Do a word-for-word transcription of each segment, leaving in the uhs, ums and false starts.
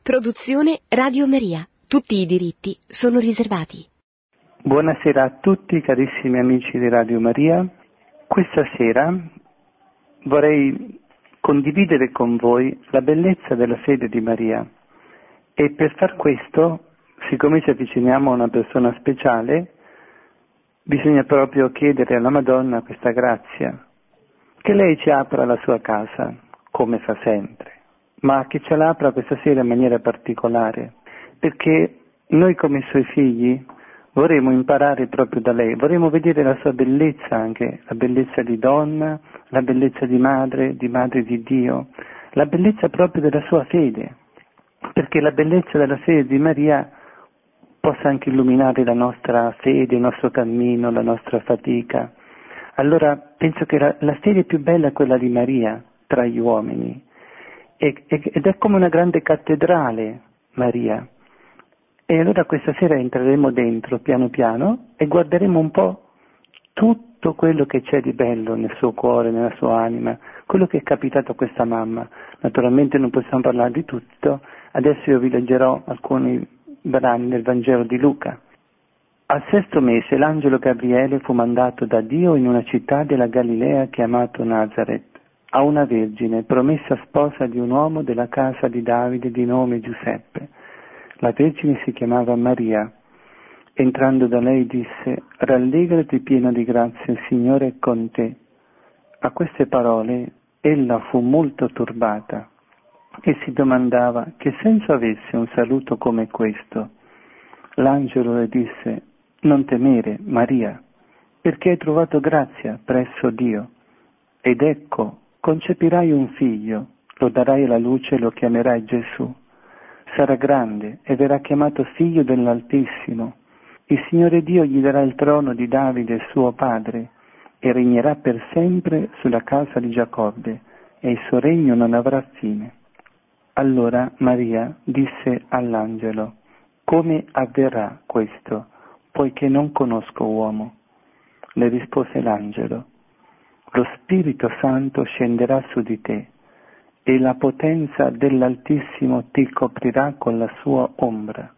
Produzione Radio Maria. Tutti i diritti sono riservati. Buonasera a tutti carissimi amici di Radio Maria. Questa sera vorrei condividere con voi la bellezza della fede di Maria e per far questo, siccome ci avviciniamo a una persona speciale, bisogna proprio chiedere alla Madonna questa grazia, che lei ci apra la sua casa, come fa sempre, ma che ce l'apra questa sera in maniera particolare, perché noi come suoi figli vorremmo imparare proprio da lei, vorremmo vedere la sua bellezza anche, la bellezza di donna, la bellezza di madre, di madre di Dio, la bellezza proprio della sua fede, perché la bellezza della fede di Maria possa anche illuminare la nostra fede, il nostro cammino, la nostra fatica. Allora penso che la, la fede più bella è quella di Maria tra gli uomini, e, e, ed è come una grande cattedrale Maria. E allora questa sera entreremo dentro piano piano e guarderemo un po' tutto quello che c'è di bello nel suo cuore, nella sua anima, quello che è capitato a questa mamma. Naturalmente non possiamo parlare di tutto, adesso io vi leggerò alcuni brani del Vangelo di Luca. Al sesto mese l'angelo Gabriele fu mandato da Dio in una città della Galilea chiamato Nazaret, a una vergine promessa sposa di un uomo della casa di Davide di nome Giuseppe. La vergine si chiamava Maria. Entrando da lei disse: «Rallegrati piena di grazia, il Signore è con te». A queste parole ella fu molto turbata e si domandava che senso avesse un saluto come questo. L'angelo le disse: «Non temere, Maria, perché hai trovato grazia presso Dio. Ed ecco, concepirai un figlio, lo darai alla luce e lo chiamerai Gesù. Sarà grande e verrà chiamato figlio dell'Altissimo. Il Signore Dio gli darà il trono di Davide suo padre e regnerà per sempre sulla casa di Giacobbe e il suo regno non avrà fine». Allora Maria disse all'angelo: «Come avverrà questo, poiché non conosco uomo?» Le rispose l'angelo: «Lo Spirito Santo scenderà su di te e la potenza dell'Altissimo ti coprirà con la sua ombra.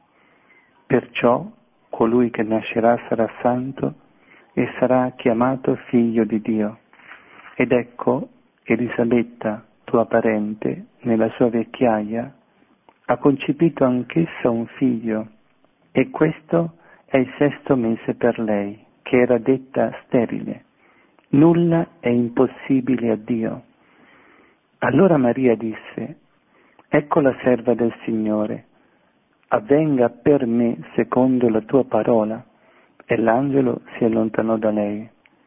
Perciò colui che nascerà sarà santo e sarà chiamato figlio di Dio. Ed ecco, Elisabetta, tua parente, nella sua vecchiaia, ha concepito anch'essa un figlio, e questo è il sesto mese per lei, che era detta sterile. Nulla è impossibile a Dio». Allora Maria disse: «Ecco la serva del Signore, avvenga per me secondo la tua parola». E l'angelo si allontanò da lei.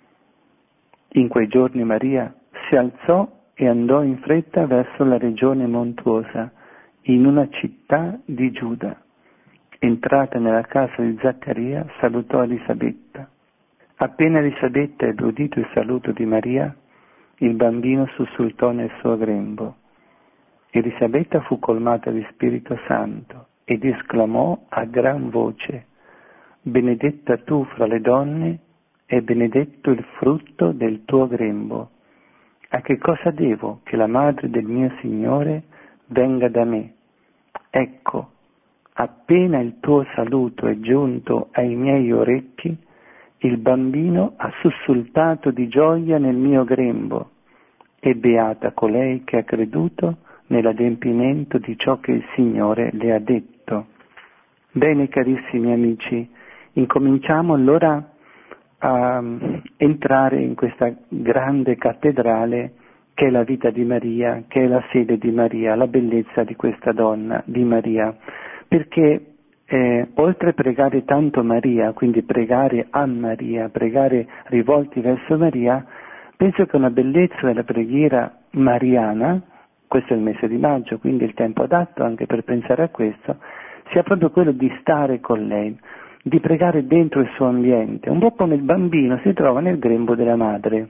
In quei giorni Maria si alzò e andò in fretta verso la regione montuosa, in una città di Giuda. Entrata nella casa di Zaccaria, salutò Elisabetta. Appena Elisabetta ebbe udito il saluto di Maria, il bambino sussultò nel suo grembo. Elisabetta fu colmata di Spirito Santo ed esclamò a gran voce: «Benedetta tu fra le donne e benedetto il frutto del tuo grembo. A che cosa devo che la madre del mio Signore venga da me? Ecco, appena il tuo saluto è giunto ai miei orecchi, il bambino ha sussultato di gioia nel mio grembo, e beata colei che ha creduto nell'adempimento di ciò che il Signore le ha detto». Bene, carissimi amici, incominciamo allora a entrare in questa grande cattedrale che è la vita di Maria, che è la fede di Maria, la bellezza di questa donna, di Maria, perché Eh, oltre a pregare tanto Maria, quindi pregare a Maria, pregare rivolti verso Maria, penso che una bellezza della preghiera mariana, questo è il mese di maggio, quindi il tempo adatto anche per pensare a questo, sia proprio quello di stare con lei, di pregare dentro il suo ambiente, un po' come il bambino si trova nel grembo della madre.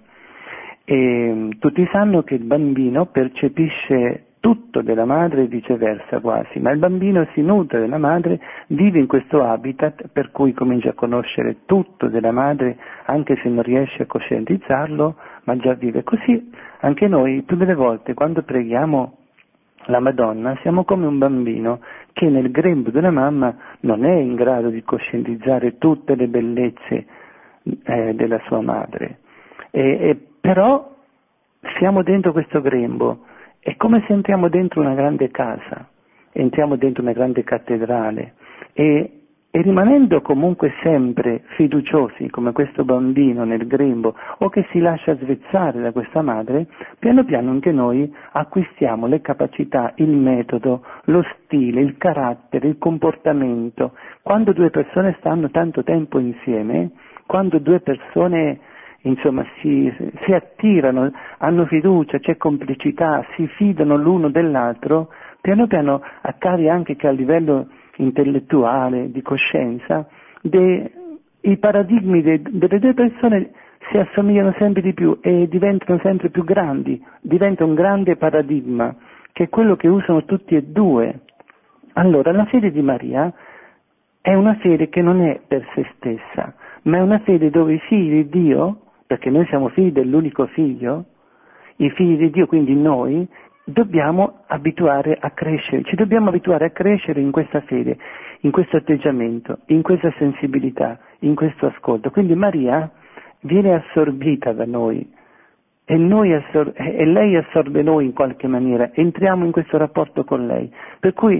E tutti sanno che il bambino percepisce tutto della madre e viceversa quasi, ma il bambino si nutre della madre, vive in questo habitat per cui comincia a conoscere tutto della madre anche se non riesce a coscientizzarlo, ma già vive così. Anche noi più delle volte quando preghiamo la Madonna, siamo come un bambino che nel grembo della mamma non è in grado di coscientizzare tutte le bellezze eh, della sua madre, e, e però siamo dentro questo grembo, è come se entriamo dentro una grande casa, entriamo dentro una grande cattedrale, e, e rimanendo comunque sempre fiduciosi come questo bambino nel grembo o che si lascia svezzare da questa madre, piano piano anche noi acquistiamo le capacità, il metodo, lo stile, il carattere, il comportamento. Quando due persone stanno tanto tempo insieme, quando due persone insomma si, si attirano, hanno fiducia, c'è complicità, si fidano l'uno dell'altro, piano piano accade anche che a livello intellettuale, di coscienza, de, i paradigmi de, delle due persone si assomigliano sempre di più e diventano sempre più grandi, diventa un grande paradigma, che è quello che usano tutti e due. Allora, la fede di Maria è una fede che non è per se stessa, ma è una fede dove i figli di Dio, perché noi siamo figli dell'unico figlio, i figli di Dio, quindi noi, dobbiamo abituare a crescere, ci dobbiamo abituare a crescere in questa fede, in questo atteggiamento, in questa sensibilità, in questo ascolto. Quindi Maria viene assorbita da noi e, noi assor- e lei assorbe noi in qualche maniera, entriamo in questo rapporto con lei. Per cui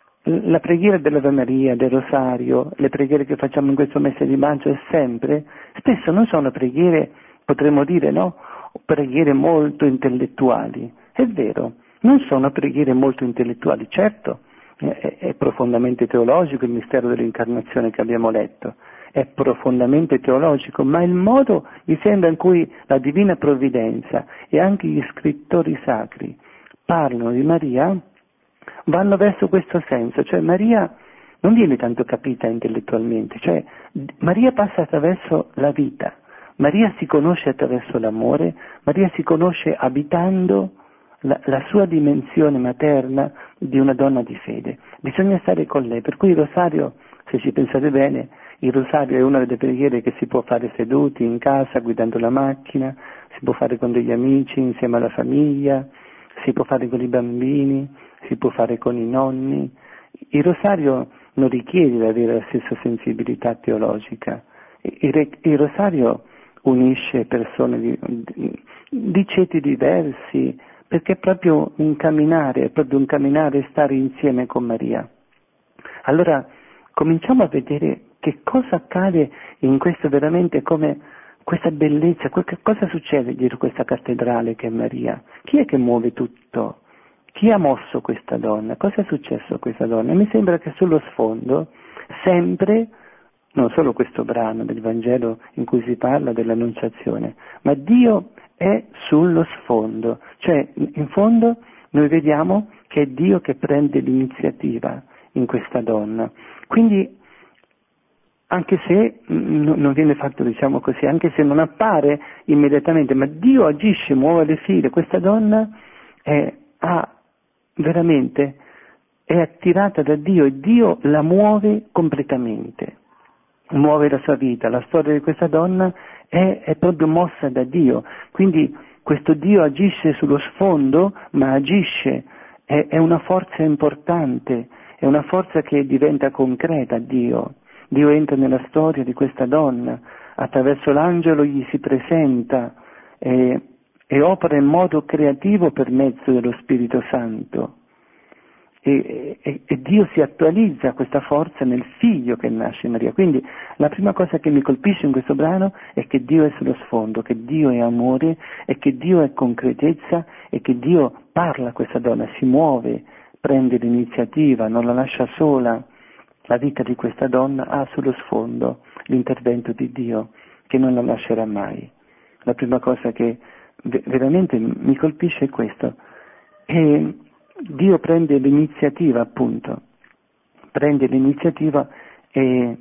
la preghiera dell'Ave Maria, del Rosario, le preghiere che facciamo in questo mese di maggio è sempre, spesso non sono preghiere, potremmo dire, no? Preghiere molto intellettuali. È vero, non sono preghiere molto intellettuali, certo, è, è profondamente teologico il mistero dell'incarnazione che abbiamo letto, è profondamente teologico, ma il modo, mi sembra, in cui la Divina Provvidenza e anche gli scrittori sacri parlano di Maria, vanno verso questo senso, cioè Maria non viene tanto capita intellettualmente, cioè Maria passa attraverso la vita, Maria si conosce attraverso l'amore, Maria si conosce abitando la, la sua dimensione materna di una donna di fede. Bisogna stare con lei, per cui il rosario, se ci pensate bene, il rosario è una delle preghiere che si può fare seduti in casa, guidando la macchina, si può fare con degli amici, insieme alla famiglia, si può fare con i bambini, si può fare con i nonni. Il rosario non richiede di avere la stessa sensibilità teologica. Il, il rosario unisce persone di, di, di ceti diversi, perché è proprio un camminare, è proprio un camminare e stare insieme con Maria. Allora cominciamo a vedere che cosa accade in questo veramente, come questa bellezza, che cosa succede dietro questa cattedrale che è Maria? Chi è che muove tutto? Chi ha mosso questa donna? Cosa è successo a questa donna? Mi sembra che sullo sfondo, sempre, non solo questo brano del Vangelo in cui si parla dell'Annunciazione, ma Dio è sullo sfondo, cioè in fondo noi vediamo che è Dio che prende l'iniziativa in questa donna. Quindi, anche se n- non viene fatto, diciamo così, anche se non appare immediatamente, ma Dio agisce, muove le file, questa donna è, ha veramente, è attirata da Dio e Dio la muove completamente, muove la sua vita. La storia di questa donna è, è proprio mossa da Dio, quindi questo Dio agisce sullo sfondo, ma agisce, è, è una forza importante, è una forza che diventa concreta. Dio Dio entra nella storia di questa donna, attraverso l'angelo gli si presenta e, e opera in modo creativo per mezzo dello Spirito Santo. E, e, e Dio si attualizza questa forza nel figlio che nasce in Maria. Quindi la prima cosa che mi colpisce in questo brano è che Dio è sullo sfondo, che Dio è amore e che Dio è concretezza e che Dio parla a questa donna, si muove, prende l'iniziativa, non la lascia sola. La vita di questa donna ha sullo sfondo l'intervento di Dio che non la lascerà mai. La prima cosa che veramente mi colpisce è questo. E Dio prende l'iniziativa, appunto, prende l'iniziativa e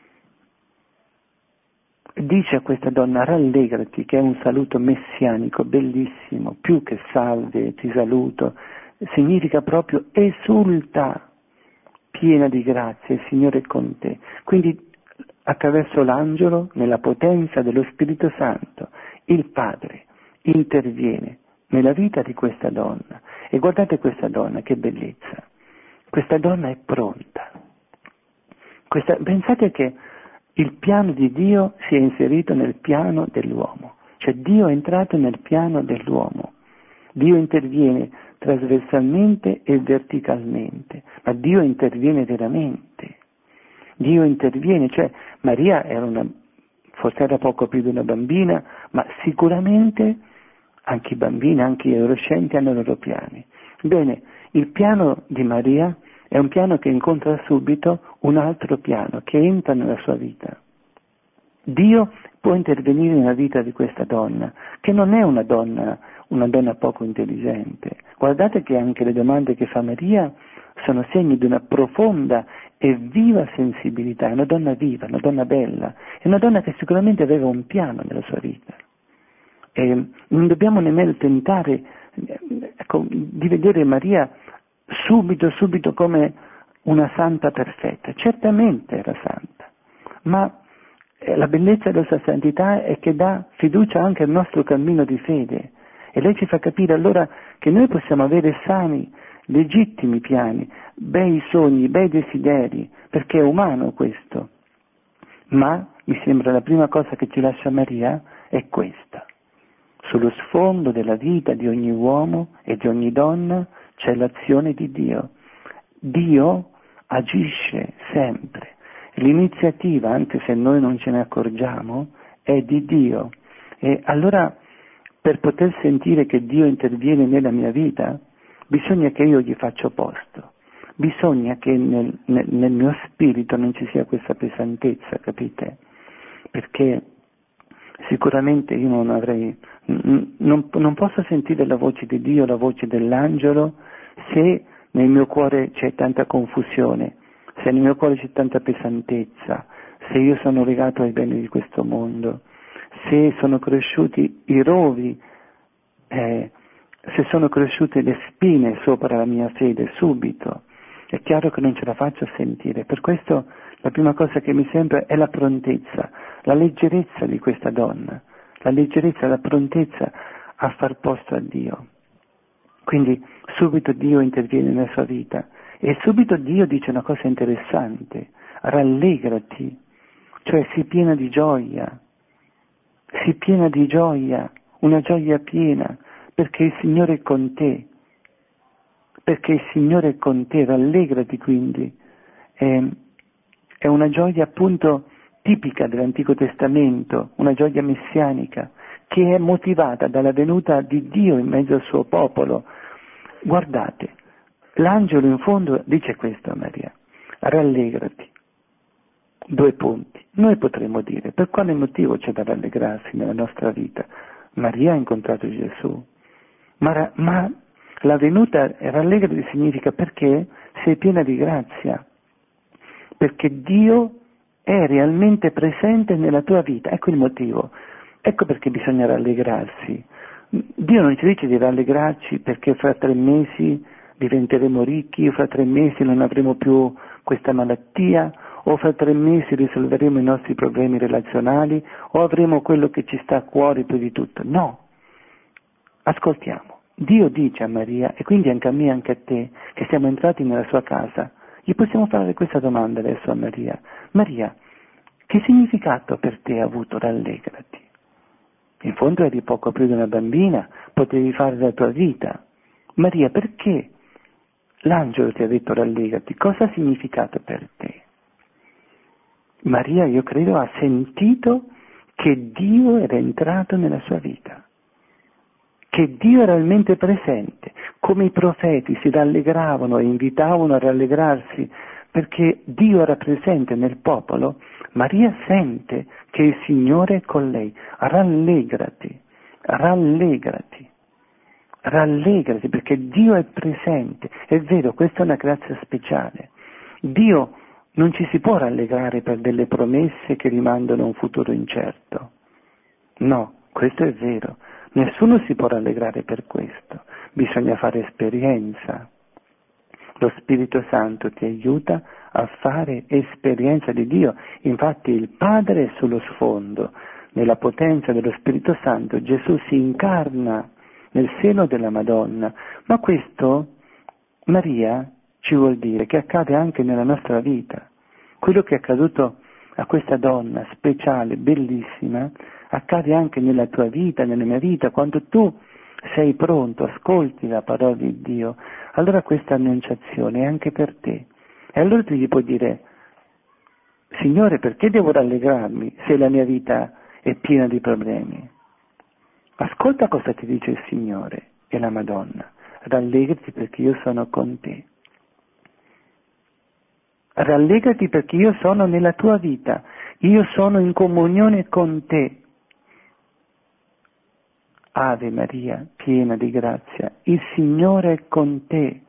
dice a questa donna: rallegrati, che è un saluto messianico, bellissimo, più che salve, ti saluto, significa proprio esulta, piena di grazia, il Signore è con te. Quindi attraverso l'angelo, nella potenza dello Spirito Santo, il Padre interviene nella vita di questa donna. E guardate questa donna, che bellezza. Questa donna è pronta. Questa, pensate che il piano di Dio si è inserito nel piano dell'uomo. Cioè Dio è entrato nel piano dell'uomo. Dio interviene trasversalmente e verticalmente, ma Dio interviene veramente. Dio interviene, cioè Maria era una, forse era poco più di una bambina, ma sicuramente anche i bambini, anche gli adolescenti hanno i loro piani. Bene, il piano di Maria è un piano che incontra subito un altro piano, che entra nella sua vita. Dio può intervenire nella vita di questa donna, che non è una donna, una donna poco intelligente. Guardate che anche le domande che fa Maria sono segni di una profonda e viva sensibilità, è una donna viva, una donna bella, è una donna che sicuramente aveva un piano nella sua vita. E non dobbiamo nemmeno tentare ecco, di vedere Maria subito, subito come una santa perfetta. Certamente era santa, ma la bellezza della sua santità è che dà fiducia anche al nostro cammino di fede. E lei ci fa capire allora che noi possiamo avere sani, legittimi piani, bei sogni, bei desideri, perché è umano questo. Ma mi sembra la prima cosa che ci lascia Maria è questa. Sullo sfondo della vita di ogni uomo e di ogni donna c'è l'azione di Dio. Dio agisce sempre. L'iniziativa, anche se noi non ce ne accorgiamo, è di Dio. E allora, per poter sentire che Dio interviene nella mia vita, bisogna che io gli faccia posto. Bisogna che nel, nel, nel mio spirito non ci sia questa pesantezza, capite? Perché sicuramente io non avrei, non, non posso sentire la voce di Dio, la voce dell'angelo, se nel mio cuore c'è tanta confusione, se nel mio cuore c'è tanta pesantezza, se io sono legato ai beni di questo mondo, se sono cresciuti i rovi, eh, se sono cresciute le spine sopra la mia fede subito, è chiaro che non ce la faccio a sentire. Per questo la prima cosa che mi sembra è la prontezza, la leggerezza di questa donna, la leggerezza, la prontezza a far posto a Dio. Quindi subito Dio interviene nella sua vita e subito Dio dice una cosa interessante: rallegrati, cioè sii piena di gioia, sii piena di gioia, una gioia piena, perché il Signore è con te, perché il Signore è con te, rallegrati quindi. È, è una gioia appunto tipica dell'Antico Testamento, una gioia messianica, che è motivata dalla venuta di Dio in mezzo al suo popolo. Guardate, l'angelo in fondo dice questo a Maria: rallegrati. Due punti. Noi potremmo dire: per quale motivo c'è da rallegrarsi nella nostra vita? Maria ha incontrato Gesù, ma, ma la venuta rallegrati significa perché sei piena di grazia, perché Dio è realmente presente nella tua vita. Ecco il motivo, ecco perché bisogna rallegrarsi. Dio non ci dice di rallegrarci perché fra tre mesi diventeremo ricchi, o fra tre mesi non avremo più questa malattia, o fra tre mesi risolveremo i nostri problemi relazionali, o avremo quello che ci sta a cuore più di tutto. No, ascoltiamo. Dio dice a Maria, e quindi anche a me e anche a te, che siamo entrati nella sua casa, gli possiamo fare questa domanda adesso a Maria: Maria, che significato per te ha avuto rallegrati? In fondo eri poco più di una bambina, potevi fare la tua vita. Maria, perché l'angelo ti ha detto rallegrati? Cosa ha significato per te? Maria, io credo, ha sentito che Dio era entrato nella sua vita, che Dio era realmente presente, come i profeti si rallegravano e invitavano a rallegrarsi perché Dio era presente nel popolo. Maria sente che il Signore è con lei. Rallegrati, rallegrati, rallegrati perché Dio è presente. È vero, questa è una grazia speciale. Dio non ci si può rallegrare per delle promesse che rimandano a un futuro incerto. No, questo è vero. Nessuno si può rallegrare per questo. Bisogna fare esperienza. Lo Spirito Santo ti aiuta a fare esperienza di Dio. Infatti il Padre è sullo sfondo. Nella potenza dello Spirito Santo Gesù si incarna nel seno della Madonna. Ma questo, Maria, ci vuol dire che accade anche nella nostra vita. Quello che è accaduto a questa donna speciale, bellissima, accade anche nella tua vita, nella mia vita, quando tu sei pronto, ascolti la parola di Dio, allora questa annunciazione è anche per te. E allora tu gli puoi dire: Signore, perché devo rallegrarmi se la mia vita è piena di problemi? Ascolta cosa ti dice il Signore e la Madonna: rallegrati perché io sono con te. Rallegrati perché io sono nella tua vita, io sono in comunione con te. Ave Maria, piena di grazia, il Signore è con te.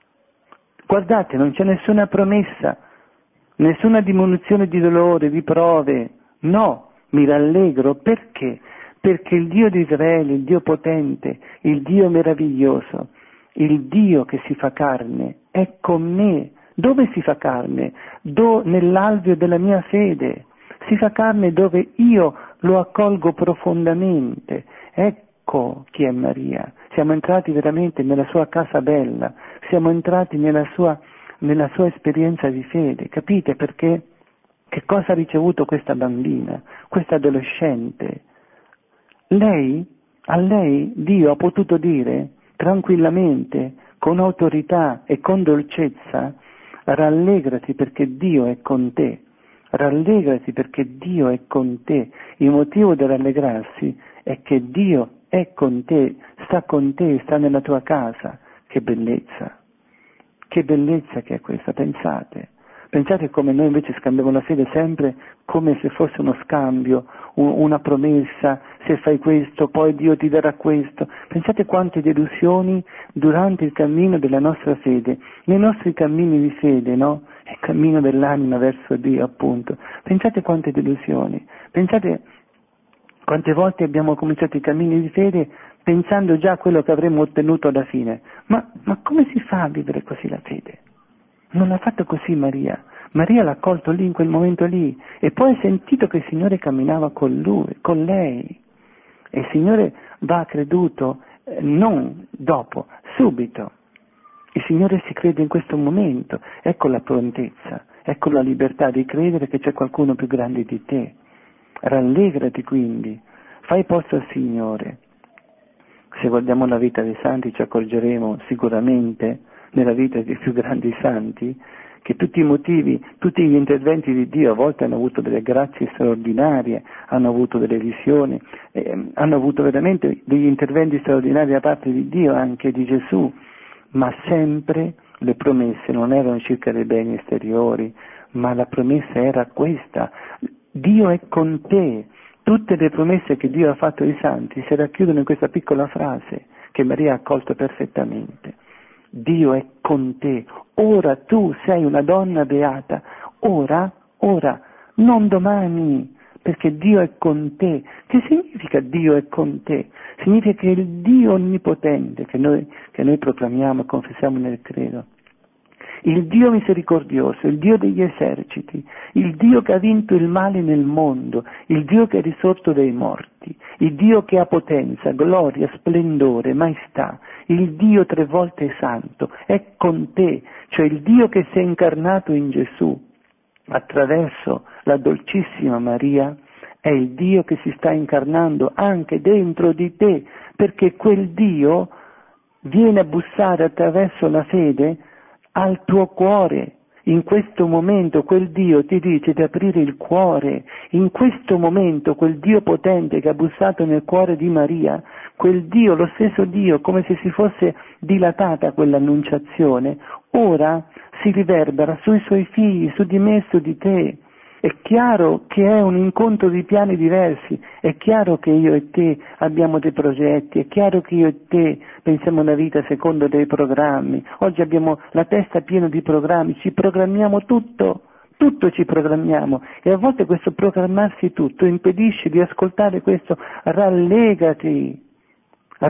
Guardate, non c'è nessuna promessa, nessuna diminuzione di dolore, di prove. No, mi rallegro perché? Perché il Dio di Israele, il Dio potente, il Dio meraviglioso, il Dio che si fa carne, è con me. Dove si fa carne? Do, nell'alveo della mia fede. Si fa carne dove io lo accolgo profondamente. Ecco chi è Maria. Siamo entrati veramente nella sua casa bella, siamo entrati nella sua, nella sua esperienza di fede. Capite perché? Che cosa ha ricevuto questa bambina, questa adolescente? Lei, a lei Dio ha potuto dire tranquillamente, con autorità e con dolcezza: rallegrati perché Dio è con te, rallegrati perché Dio è con te. Il motivo di rallegrarsi è che Dio è con te, sta con te, sta nella tua casa. Che bellezza, che bellezza che è questa, pensate. Pensate come noi invece scambiamo la fede sempre come se fosse uno scambio, una promessa: se fai questo poi Dio ti darà questo. Pensate quante delusioni durante il cammino della nostra fede, nei nostri cammini di fede, no? Il cammino dell'anima verso Dio, appunto. Pensate quante delusioni, pensate quante volte abbiamo cominciato i cammini di fede pensando già a quello che avremmo ottenuto alla fine. Ma, ma come si fa a vivere così la fede? Non l'ha fatto così Maria. Maria l'ha accolto lì, in quel momento lì, e poi ha sentito che il Signore camminava con lui, con lei. E il Signore va creduto eh, non dopo, subito. Il Signore si crede in questo momento. Ecco la prontezza, ecco la libertà di credere che c'è qualcuno più grande di te. Rallegrati quindi, fai posto al Signore. Se guardiamo la vita dei santi ci accorgeremo sicuramente, nella vita dei più grandi santi, che tutti i motivi, tutti gli interventi di Dio a volte hanno avuto delle grazie straordinarie, hanno avuto delle visioni, eh, hanno avuto veramente degli interventi straordinari da parte di Dio, anche di Gesù, ma sempre le promesse non erano circa dei beni esteriori, ma la promessa era questa: Dio è con te. Tutte le promesse che Dio ha fatto ai santi si racchiudono in questa piccola frase che Maria ha accolto perfettamente. Dio è con te, ora tu sei una donna beata, ora, ora, non domani, perché Dio è con te. Che significa Dio è con te? Significa che il Dio onnipotente che noi, che noi proclamiamo e confessiamo nel credo, il Dio misericordioso, il Dio degli eserciti, il Dio che ha vinto il male nel mondo, il Dio che è risorto dai morti, il Dio che ha potenza, gloria, splendore, maestà, il Dio tre volte santo, è con te, cioè il Dio che si è incarnato in Gesù attraverso la dolcissima Maria, è il Dio che si sta incarnando anche dentro di te, perché quel Dio viene a bussare attraverso la fede al tuo cuore. In questo momento quel Dio ti dice di aprire il cuore. In questo momento quel Dio potente che ha bussato nel cuore di Maria, quel Dio, lo stesso Dio, come se si fosse dilatata quell'annunciazione, ora si riverbera sui suoi figli, su di me, su di te. È chiaro che è un incontro di piani diversi, è chiaro che io e te abbiamo dei progetti, è chiaro che io e te pensiamo una vita secondo dei programmi. Oggi abbiamo la testa piena di programmi, ci programmiamo tutto, tutto ci programmiamo, e a volte questo programmarsi tutto impedisce di ascoltare questo: rallegrati,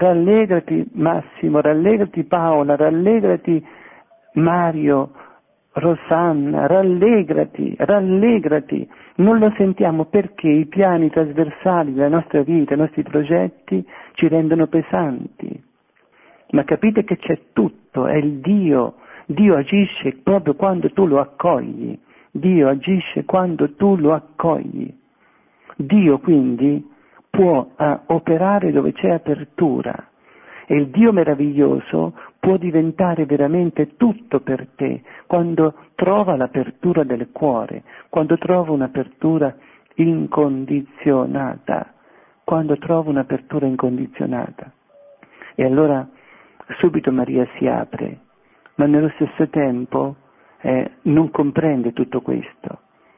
rallegrati Massimo, rallegrati Paola, rallegrati Mario, Rosanna, rallegrati, rallegrati. Non lo sentiamo perché i piani trasversali della nostra vita, i nostri progetti ci rendono pesanti. Ma capite che c'è tutto, è il Dio. Dio agisce proprio quando tu lo accogli. Dio agisce quando tu lo accogli. Dio quindi può eh, operare dove c'è apertura. E il Dio meraviglioso può diventare veramente tutto per te quando trova l'apertura del cuore, quando trova un'apertura incondizionata, quando trova un'apertura incondizionata. E allora subito Maria si apre, ma nello stesso tempo eh, non comprende tutto questo.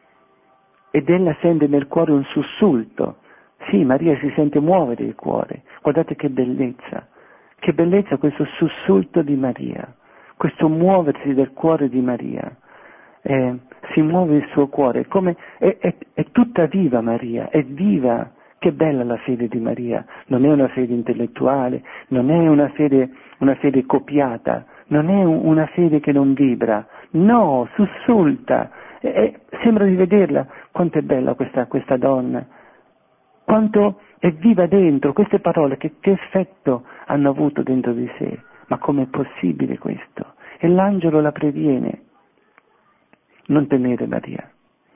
Ed ella sente nel cuore un sussulto. Sì, Maria si sente muovere il cuore. Guardate che bellezza. Che bellezza questo sussulto di Maria, questo muoversi del cuore di Maria, eh, si muove il suo cuore, come è, è, è tutta viva Maria, è viva, che bella la fede di Maria, non è una fede intellettuale, non è una fede, una fede copiata, non è un, una fede che non vibra, no, sussulta, è, è, sembra di vederla, quanto è bella questa, questa donna, quanto è viva dentro, queste parole che, che effetto hanno avuto dentro di sé, ma com'è possibile questo? E l'angelo la previene, non temere Maria,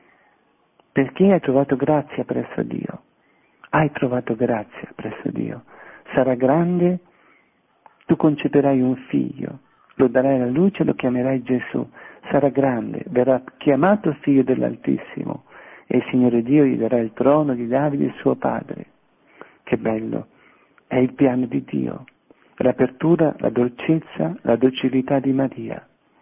perché hai trovato grazia presso Dio, hai trovato grazia presso Dio, sarà grande, tu conceperai un figlio, lo darai alla luce, lo chiamerai Gesù, sarà grande, verrà chiamato figlio dell'Altissimo, e il Signore Dio gli darà il trono di Davide suo padre. Che bello, è il piano di Dio, l'apertura, la dolcezza, la docilità di Maria.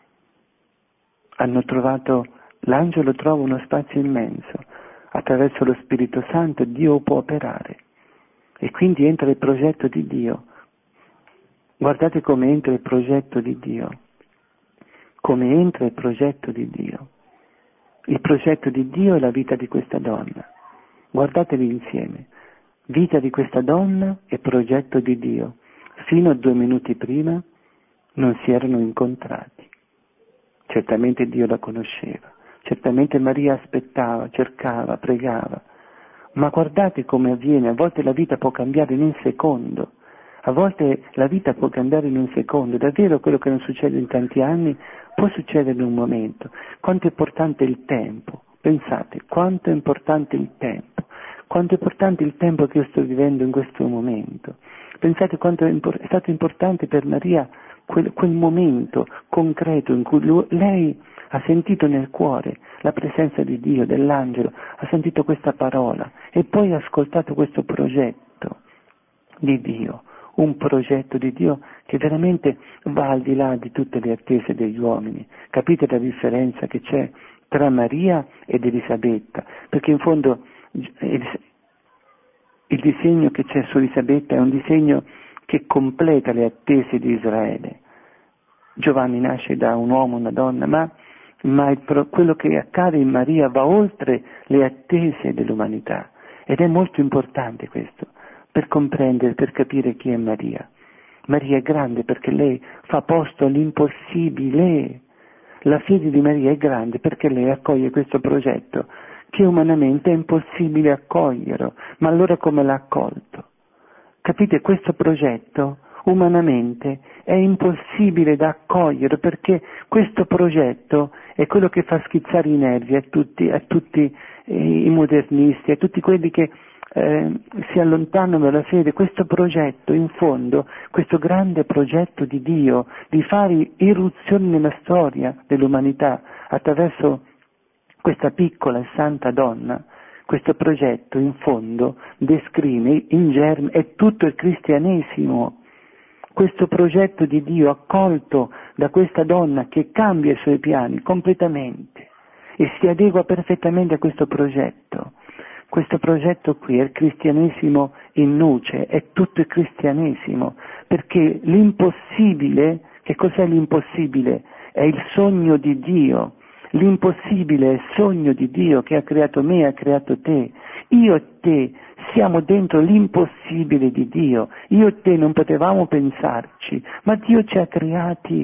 Hanno trovato, l'angelo trova uno spazio immenso, attraverso lo Spirito Santo Dio può operare e quindi entra il progetto di Dio. Guardate come entra il progetto di Dio, come entra il progetto di Dio. Il progetto di Dio è la vita di questa donna. Guardateli insieme. Vita di questa donna e progetto di Dio. Fino a due minuti prima non si erano incontrati. Certamente Dio la conosceva. Certamente Maria aspettava, cercava, pregava. Ma guardate come avviene. A volte la vita può cambiare in un secondo. A volte la vita può cambiare in un secondo. Davvero quello che non succede in tanti anni può succedere in un momento. Quanto è importante il tempo. Pensate, quanto è importante il tempo. Quanto è importante il tempo che io sto vivendo in questo momento. Pensate quanto è, impor- è stato importante per Maria quel, quel momento concreto in cui lui, lei ha sentito nel cuore la presenza di Dio, dell'angelo, ha sentito questa parola e poi ha ascoltato questo progetto di Dio. Un progetto di Dio che veramente va al di là di tutte le attese degli uomini. Capite la differenza che c'è tra Maria ed Elisabetta? Perché in fondo il disegno che c'è su Elisabetta è un disegno che completa le attese di Israele. Giovanni nasce da un uomo, una donna, ma, ma il, quello che accade in Maria va oltre le attese dell'umanità. Ed è molto importante questo, per comprendere, per capire chi è Maria. Maria è grande perché lei fa posto all'impossibile. La fede di Maria è grande perché lei accoglie questo progetto che umanamente è impossibile accogliere, ma allora come l'ha accolto? Capite, questo progetto umanamente è impossibile da accogliere perché questo progetto è quello che fa schizzare i nervi a tutti, a tutti i modernisti, a tutti quelli che eh, si allontanano dalla fede. Questo progetto, in fondo, questo grande progetto di Dio, di fare irruzioni nella storia dell'umanità attraverso questa piccola e santa donna, questo progetto in fondo descrive in germe, è tutto il cristianesimo, questo progetto di Dio accolto da questa donna che cambia i suoi piani completamente e si adegua perfettamente a questo progetto. Questo progetto qui è il cristianesimo in nuce, è tutto il cristianesimo, perché l'impossibile, che cos'è l'impossibile? È il sogno di Dio. L'impossibile è il sogno di Dio che ha creato me, ha creato te. Io e te siamo dentro l'impossibile di Dio. Io e te non potevamo pensarci, ma Dio ci ha creati.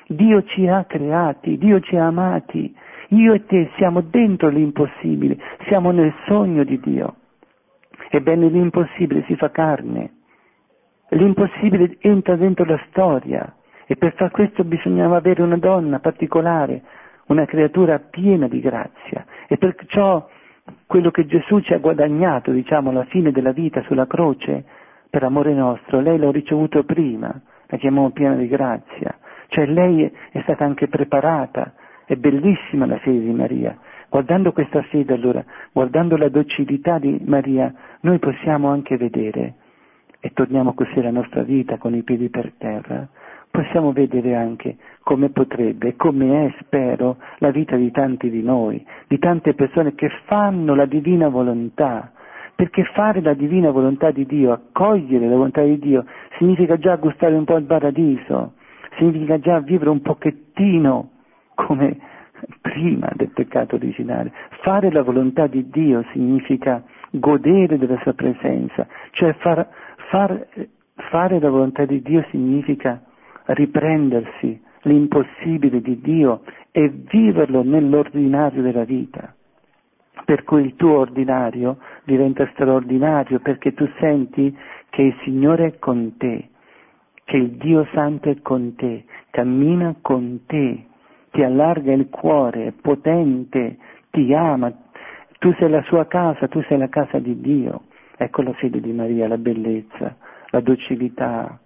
Dio ci ha creati, Dio ci ha amati. Io e te siamo dentro l'impossibile, siamo nel sogno di Dio. Ebbene, l'impossibile si fa carne. L'impossibile entra dentro la storia e per far questo bisognava avere una donna particolare, una creatura piena di grazia, e perciò quello che Gesù ci ha guadagnato, diciamo, alla fine della vita sulla croce, per amore nostro, lei l'ha ricevuto prima, la chiamiamo piena di grazia, cioè lei è stata anche preparata, è bellissima la fede di Maria. Guardando questa fede allora, guardando la docilità di Maria, noi possiamo anche vedere, e torniamo così alla nostra vita con i piedi per terra, possiamo vedere anche come potrebbe, come è, spero, la vita di tanti di noi, di tante persone che fanno la divina volontà, perché fare la divina volontà di Dio, accogliere la volontà di Dio, significa già gustare un po' il paradiso, significa già vivere un pochettino come prima del peccato originale. Fare la volontà di Dio significa godere della sua presenza, cioè far, far, fare la volontà di Dio significa riprendersi l'impossibile di Dio e viverlo nell'ordinario della vita. Per cui il tuo ordinario diventa straordinario, perché tu senti che il Signore è con te, che il Dio Santo è con te, cammina con te, ti allarga il cuore, è potente, ti ama, tu sei la sua casa, tu sei la casa di Dio. Ecco la fede di Maria, la bellezza, la docilità.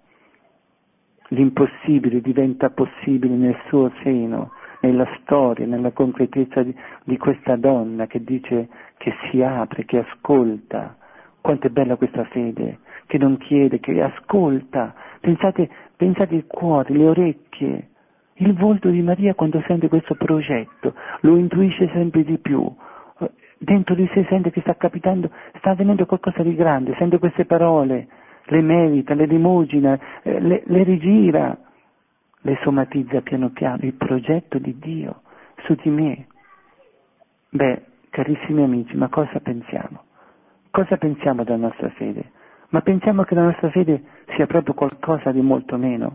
L'impossibile diventa possibile nel suo seno, nella storia, nella concretezza di, di questa donna che dice, che si apre, che ascolta. Quanto è bella questa fede, che non chiede, che ascolta. Pensate, pensate il cuore, le orecchie, il volto di Maria quando sente questo progetto, lo intuisce sempre di più. Dentro di sé sente che sta capitando, sta avvenendo qualcosa di grande, sente queste parole, le medita, le rimugina, eh, le, le rigira, le somatizza piano piano, il progetto di Dio su di me. Beh, carissimi amici, ma cosa pensiamo? Cosa pensiamo della nostra fede? Ma pensiamo che la nostra fede sia proprio qualcosa di molto meno?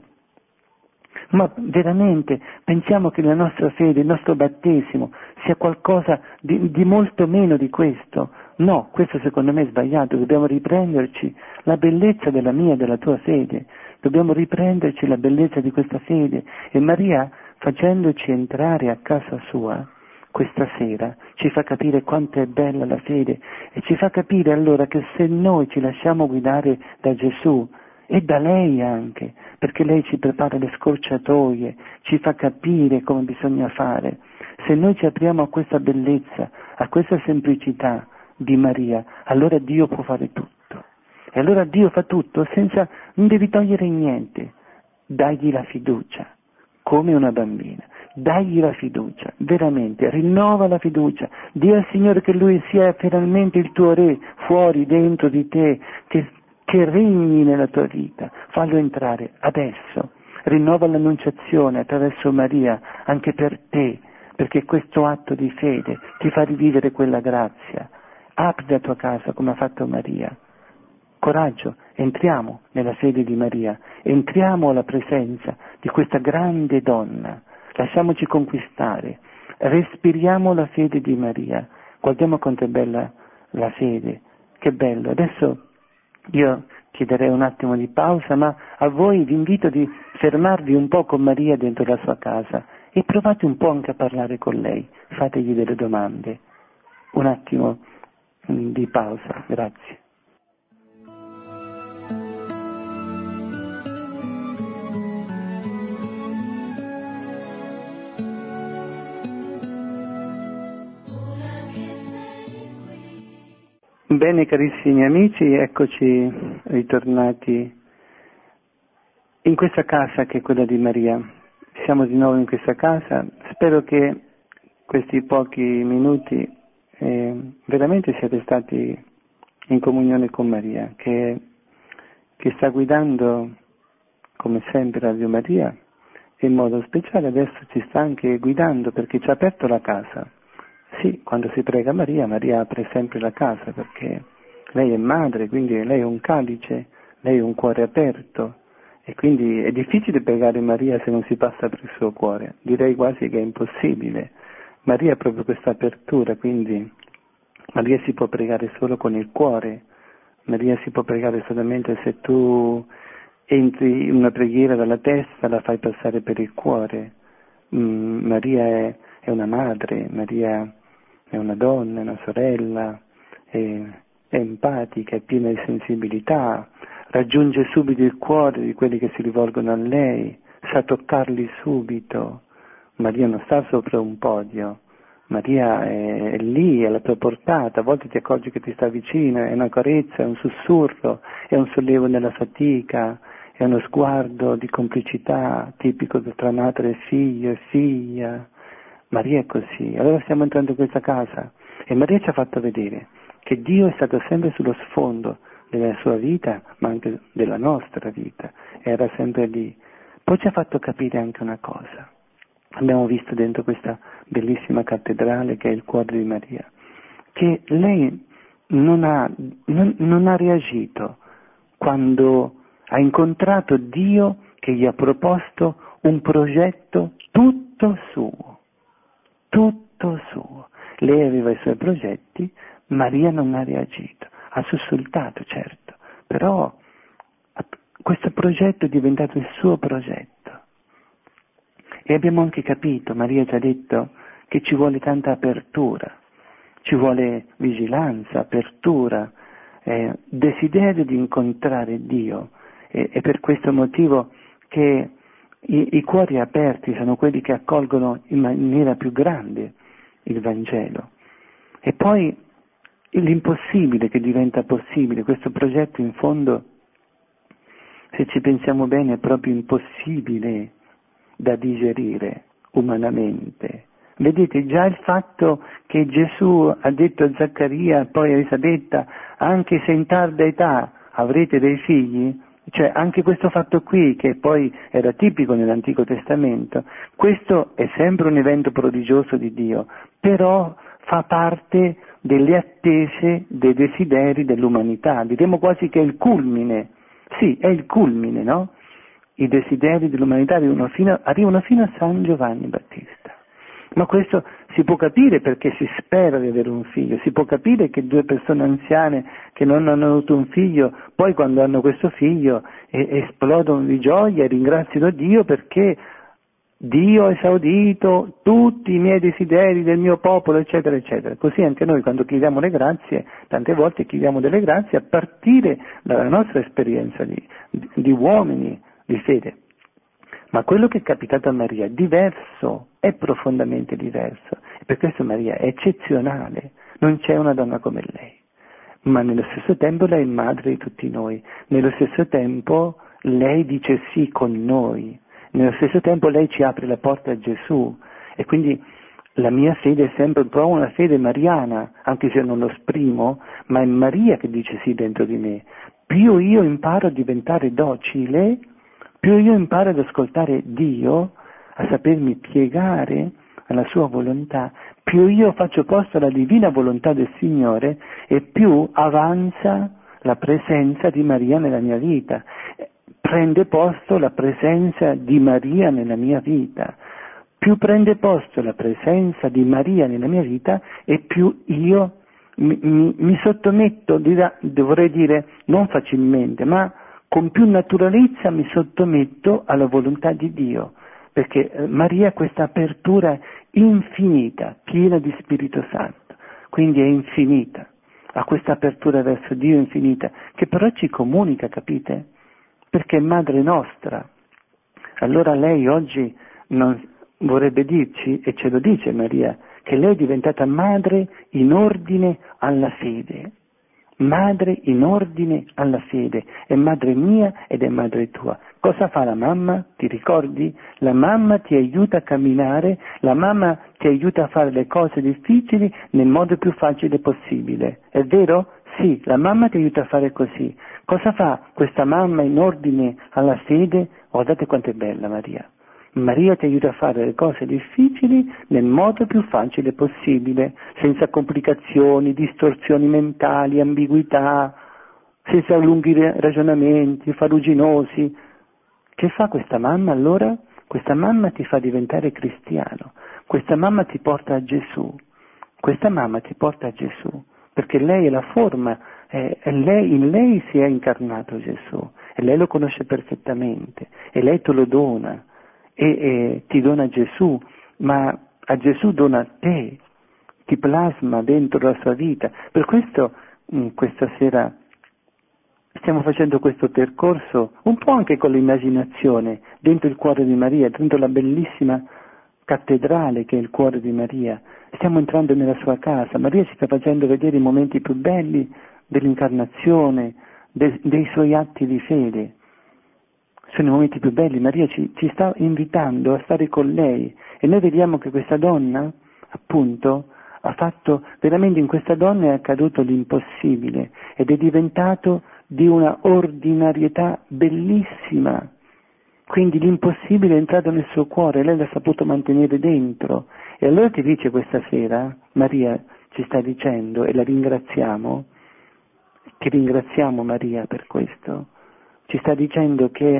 Ma veramente pensiamo che la nostra fede, il nostro battesimo, sia qualcosa di, di molto meno di questo? No, questo secondo me è sbagliato, dobbiamo riprenderci la bellezza della mia e della tua fede, dobbiamo riprenderci la bellezza di questa fede. E Maria, facendoci entrare a casa sua questa sera, ci fa capire quanto è bella la fede e ci fa capire allora che se noi ci lasciamo guidare da Gesù, e da lei anche, perché lei ci prepara le scorciatoie, ci fa capire come bisogna fare. Se noi ci apriamo a questa bellezza, a questa semplicità di Maria, allora Dio può fare tutto. E allora Dio fa tutto senza, non devi togliere niente. Dagli la fiducia, come una bambina. Dagli la fiducia, veramente, rinnova la fiducia. Dì al Signore che Lui sia finalmente il tuo Re, fuori, dentro di te, che che regni nella tua vita, fallo entrare adesso, rinnova l'annunciazione attraverso Maria anche per te, perché questo atto di fede ti fa rivivere quella grazia. Apri la tua casa come ha fatto Maria. Coraggio, entriamo nella fede di Maria, entriamo alla presenza di questa grande donna, lasciamoci conquistare, respiriamo la fede di Maria, guardiamo quanto è bella la fede, che bello. Adesso io chiederei un attimo di pausa, ma a voi vi invito di fermarvi un po' con Maria dentro la sua casa e provate un po' anche a parlare con lei, fategli delle domande. Un attimo di pausa, grazie. Bene, carissimi amici, eccoci ritornati in questa casa che è quella di Maria. Siamo di nuovo in questa casa. Spero che questi pochi minuti eh, veramente siate stati in comunione con Maria, che, che sta guidando come sempre Radio Maria e in modo speciale adesso ci sta anche guidando perché ci ha aperto la casa. Sì, quando si prega Maria, Maria apre sempre la casa perché lei è madre, quindi lei è un calice, lei è un cuore aperto E quindi è difficile pregare Maria se non si passa per il suo cuore, direi quasi che è impossibile. Maria ha proprio questa apertura, quindi Maria si può pregare solo con il cuore, Maria si può pregare solamente se tu entri in una preghiera dalla testa, la fai passare per il cuore. Mm, Maria è, è una madre, Maria è una donna, è una sorella, è, è empatica, è piena di sensibilità, raggiunge subito il cuore di quelli che si rivolgono a lei, sa toccarli subito. Maria non sta sopra un podio, Maria è, è lì, è alla tua portata, a volte ti accorgi che ti sta vicino, è una carezza, è un sussurro, è un sollievo nella fatica, è uno sguardo di complicità tipico tra madre e figlio e figlia. Maria è così. Allora stiamo entrando in questa casa e Maria ci ha fatto vedere che Dio è stato sempre sullo sfondo della sua vita, ma anche della nostra vita, era sempre lì. Poi ci ha fatto capire anche una cosa. Abbiamo visto dentro questa bellissima cattedrale che è il cuore di Maria, che lei non ha, non, non ha reagito quando ha incontrato Dio che gli ha proposto un progetto tutto suo, tutto suo. Lei aveva i suoi progetti, Maria non ha reagito, ha sussultato certo, però questo progetto è diventato il suo progetto. E abbiamo anche capito, Maria ci ha detto, che ci vuole tanta apertura, ci vuole vigilanza, apertura, eh, desiderio di incontrare Dio. E, e per questo motivo che i, i cuori aperti sono quelli che accolgono in maniera più grande il Vangelo. E poi l'impossibile che diventa possibile, questo progetto in fondo, se ci pensiamo bene, è proprio impossibile da digerire umanamente. Vedete, già il fatto che Gesù ha detto a Zaccaria e poi a Elisabetta, anche se in tarda età avrete dei figli, cioè anche questo fatto qui, che poi era tipico nell'Antico Testamento, questo è sempre un evento prodigioso di Dio, però fa parte delle attese, dei desideri dell'umanità, diremmo quasi che è il culmine, sì, è il culmine, no? I desideri dell'umanità arrivano fino, arrivano fino a San Giovanni Battista. Ma questo si può capire perché si spera di avere un figlio, si può capire che due persone anziane che non hanno avuto un figlio, poi quando hanno questo figlio eh, esplodono di gioia e ringraziano Dio perché Dio ha esaudito tutti i miei desideri del mio popolo, eccetera, eccetera. Così anche noi quando chiediamo le grazie, tante volte chiediamo delle grazie a partire dalla nostra esperienza di, di, di uomini di fede. Ma quello che è capitato a Maria è diverso, è profondamente diverso, e per questo Maria è eccezionale, non c'è una donna come lei, ma nello stesso tempo lei è madre di tutti noi, nello stesso tempo lei dice sì con noi, nello stesso tempo lei ci apre la porta a Gesù, e quindi la mia fede è sempre un po' una fede mariana, anche se non lo esprimo, ma è Maria che dice sì dentro di me. Più io imparo a diventare docile, più io imparo ad ascoltare Dio, a sapermi piegare alla sua volontà, più io faccio posto alla divina volontà del Signore e più avanza la presenza di Maria nella mia vita, prende posto la presenza di Maria nella mia vita. Più prende posto la presenza di Maria nella mia vita e più io mi, mi, mi sottometto, dovrei dire non facilmente, ma con più naturalezza mi sottometto alla volontà di Dio, perché Maria ha questa apertura infinita, piena di Spirito Santo, quindi è infinita, ha questa apertura verso Dio infinita, che però ci comunica, capite? Perché è madre nostra. Allora lei oggi non vorrebbe dirci, e ce lo dice Maria, che lei è diventata madre in ordine alla fede. Madre in ordine alla fede, è madre mia ed è madre tua. Cosa fa la mamma? Ti ricordi? La mamma ti aiuta a camminare, la mamma ti aiuta a fare le cose difficili nel modo più facile possibile. È vero? Sì, la mamma ti aiuta a fare così. Cosa fa questa mamma in ordine alla fede? Guardate quanto è bella Maria. Maria ti aiuta a fare le cose difficili nel modo più facile possibile, senza complicazioni, distorsioni mentali, ambiguità, senza lunghi ragionamenti, faruginosi. Che fa questa mamma allora? Questa mamma ti fa diventare cristiano, questa mamma ti porta a Gesù, questa mamma ti porta a Gesù, perché lei è la forma, è, è lei, in lei si è incarnato Gesù, e lei lo conosce perfettamente, e lei te lo dona, e, e ti dona Gesù, ma a Gesù dona a te, ti plasma dentro la sua vita. Per questo mh, questa sera stiamo facendo questo percorso un po' anche con l'immaginazione, dentro il cuore di Maria, dentro la bellissima cattedrale che è il cuore di Maria. Stiamo entrando nella sua casa, Maria ci sta facendo vedere i momenti più belli dell'incarnazione, de, dei suoi atti di fede. Sono i momenti più belli, Maria ci, ci sta invitando a stare con lei e noi vediamo che questa donna, appunto, ha fatto, veramente in questa donna è accaduto l'impossibile ed è diventato di una ordinarietà bellissima, quindi l'impossibile è entrato nel suo cuore, lei l'ha saputo mantenere dentro, e allora ti dice questa sera, Maria ci sta dicendo, e la ringraziamo, ti ringraziamo Maria per questo, ci sta dicendo che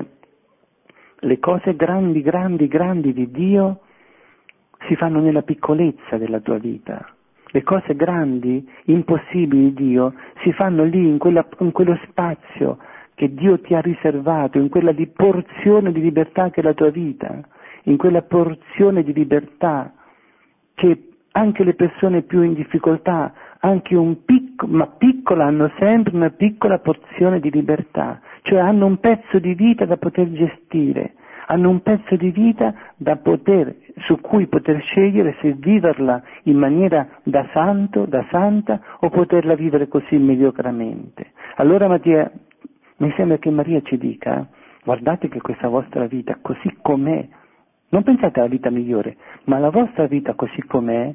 le cose grandi, grandi, grandi di Dio si fanno nella piccolezza della tua vita. Le cose grandi, impossibili di Dio, si fanno lì, in, quella, in quello spazio che Dio ti ha riservato, in quella di porzione di libertà che è la tua vita, in quella porzione di libertà che anche le persone più in difficoltà, anche un piccolo, ma piccola, hanno sempre una piccola porzione di libertà, cioè hanno un pezzo di vita da poter gestire, hanno un pezzo di vita da poter, su cui poter scegliere se viverla in maniera da santo, da santa, o poterla vivere così mediocramente. Allora Maria, mi sembra che Maria ci dica, guardate che questa vostra vita così com'è, non pensate alla vita migliore, ma la vostra vita così com'è,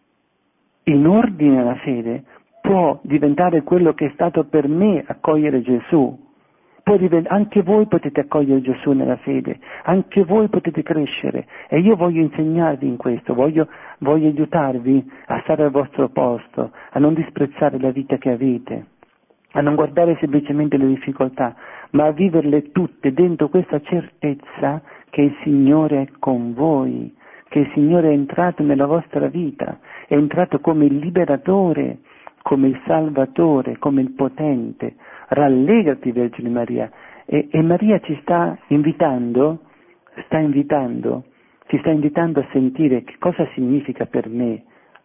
in ordine alla fede, può diventare quello che è stato per me accogliere Gesù. Anche voi potete accogliere Gesù nella fede, anche voi potete crescere e io voglio insegnarvi in questo, voglio, voglio aiutarvi a stare al vostro posto, a non disprezzare la vita che avete, a non guardare semplicemente le difficoltà, ma a viverle tutte dentro questa certezza che il Signore è con voi, che il Signore è entrato nella vostra vita, è entrato come il liberatore, come il salvatore, come il potente. Rallegrati Vergine Maria, e, e Maria ci sta invitando, sta invitando, ci sta invitando a sentire che cosa significa per me,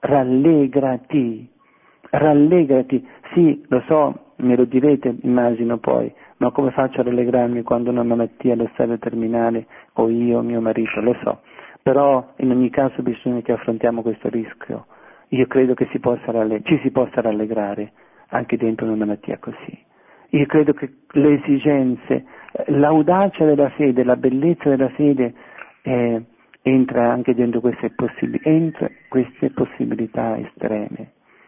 rallegrati, rallegrati, sì, lo so, me lo direte immagino poi, ma come faccio a rallegrarmi quando una malattia allo stadio terminale, o io, mio marito, lo so, però in ogni caso bisogna che affrontiamo questo rischio, io credo che si possa ralleg- ci si possa rallegrare anche dentro una malattia così. Io credo che le esigenze, l'audacia della fede, la bellezza della fede eh, entra anche dentro queste, possib- entra queste possibilità estreme.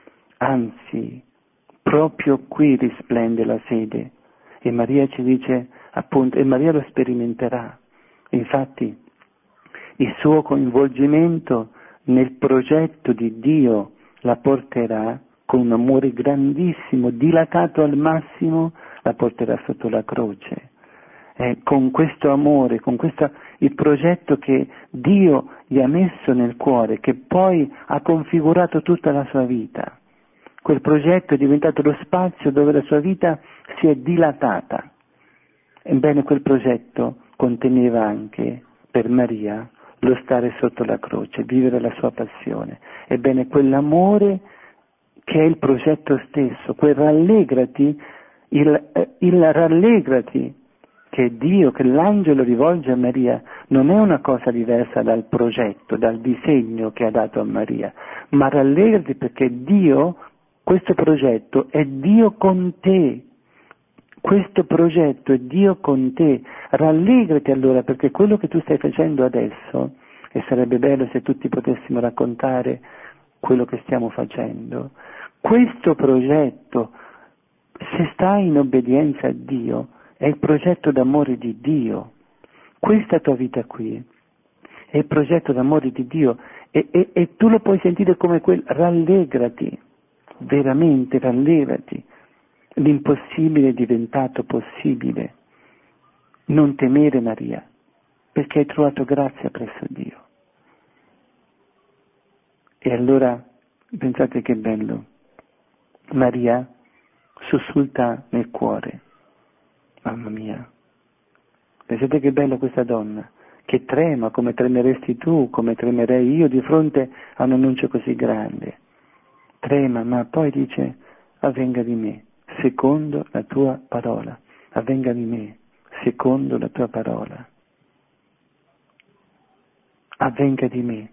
Anzi, proprio qui risplende la fede. E Maria ci dice, appunto, e Maria lo sperimenterà. Infatti, il suo coinvolgimento nel progetto di Dio la porterà con un amore grandissimo, dilatato al massimo, la porterà sotto la croce. Eh, con questo amore, con questo, il progetto che Dio gli ha messo nel cuore, che poi ha configurato tutta la sua vita. Quel progetto è diventato lo spazio dove la sua vita si è dilatata. Ebbene, quel progetto conteneva anche, per Maria, lo stare sotto la croce, vivere la sua passione. Ebbene, quell'amore che è il progetto stesso, quel rallegrati, il, il rallegrati che Dio, che l'angelo rivolge a Maria, non è una cosa diversa dal progetto, dal disegno che ha dato a Maria, ma rallegrati perché Dio, questo progetto è Dio con te, questo progetto è Dio con te, rallegrati allora perché quello che tu stai facendo adesso, e sarebbe bello se tutti potessimo raccontare quello che stiamo facendo, questo progetto, se stai in obbedienza a Dio, è il progetto d'amore di Dio. Questa tua vita qui è il progetto d'amore di Dio e, e, e tu lo puoi sentire come quel rallegrati, veramente rallegrati. L'impossibile è diventato possibile. Non temere, Maria, perché hai trovato grazia presso Dio. E allora, pensate che bello, Maria sussulta nel cuore, mamma mia, pensate che bella questa donna, che trema come tremeresti tu, come tremerei io di fronte a un annuncio così grande. Trema, ma poi dice, avvenga di me, secondo la tua parola, avvenga di me, secondo la tua parola, avvenga di me.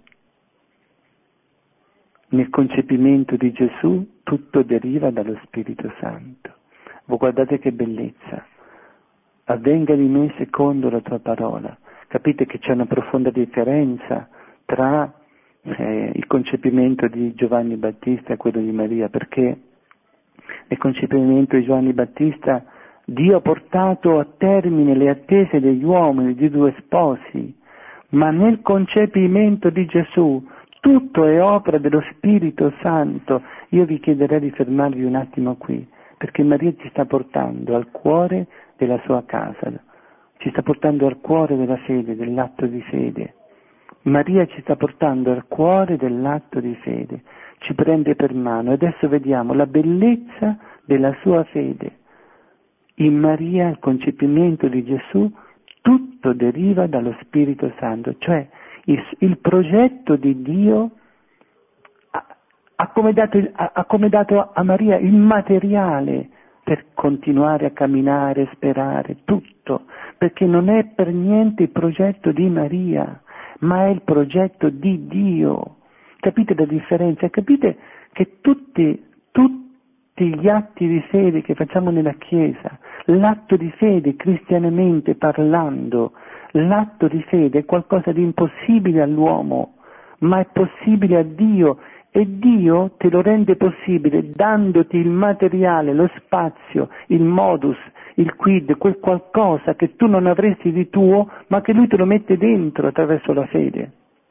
Nel concepimento di Gesù tutto deriva dallo Spirito Santo. Voi guardate che bellezza. Avvenga di me secondo la tua parola. Capite che c'è una profonda differenza tra eh, il concepimento di Giovanni Battista e quello di Maria, perché nel concepimento di Giovanni Battista Dio ha portato a termine le attese degli uomini, di due sposi, ma nel concepimento di Gesù tutto è opera dello Spirito Santo. Io vi chiederei di fermarvi un attimo qui, perché Maria ci sta portando al cuore della sua casa, ci sta portando al cuore della fede, dell'atto di fede. Maria ci sta portando al cuore dell'atto di fede, ci prende per mano e adesso vediamo la bellezza della sua fede. In Maria, il concepimento di Gesù, tutto deriva dallo Spirito Santo, cioè il, il progetto di Dio ha, ha, come dato il, ha, ha come dato a Maria il materiale per continuare a camminare, sperare, tutto, perché non è per niente il progetto di Maria, ma è il progetto di Dio. Capite la differenza? Capite che tutti, tutti gli atti di fede che facciamo nella Chiesa, l'atto di fede cristianamente parlando, l'atto di fede è qualcosa di impossibile all'uomo, ma è possibile a Dio, e Dio te lo rende possibile dandoti il materiale, lo spazio, il modus, il quid, quel qualcosa che tu non avresti di tuo, ma che Lui te lo mette dentro attraverso la fede.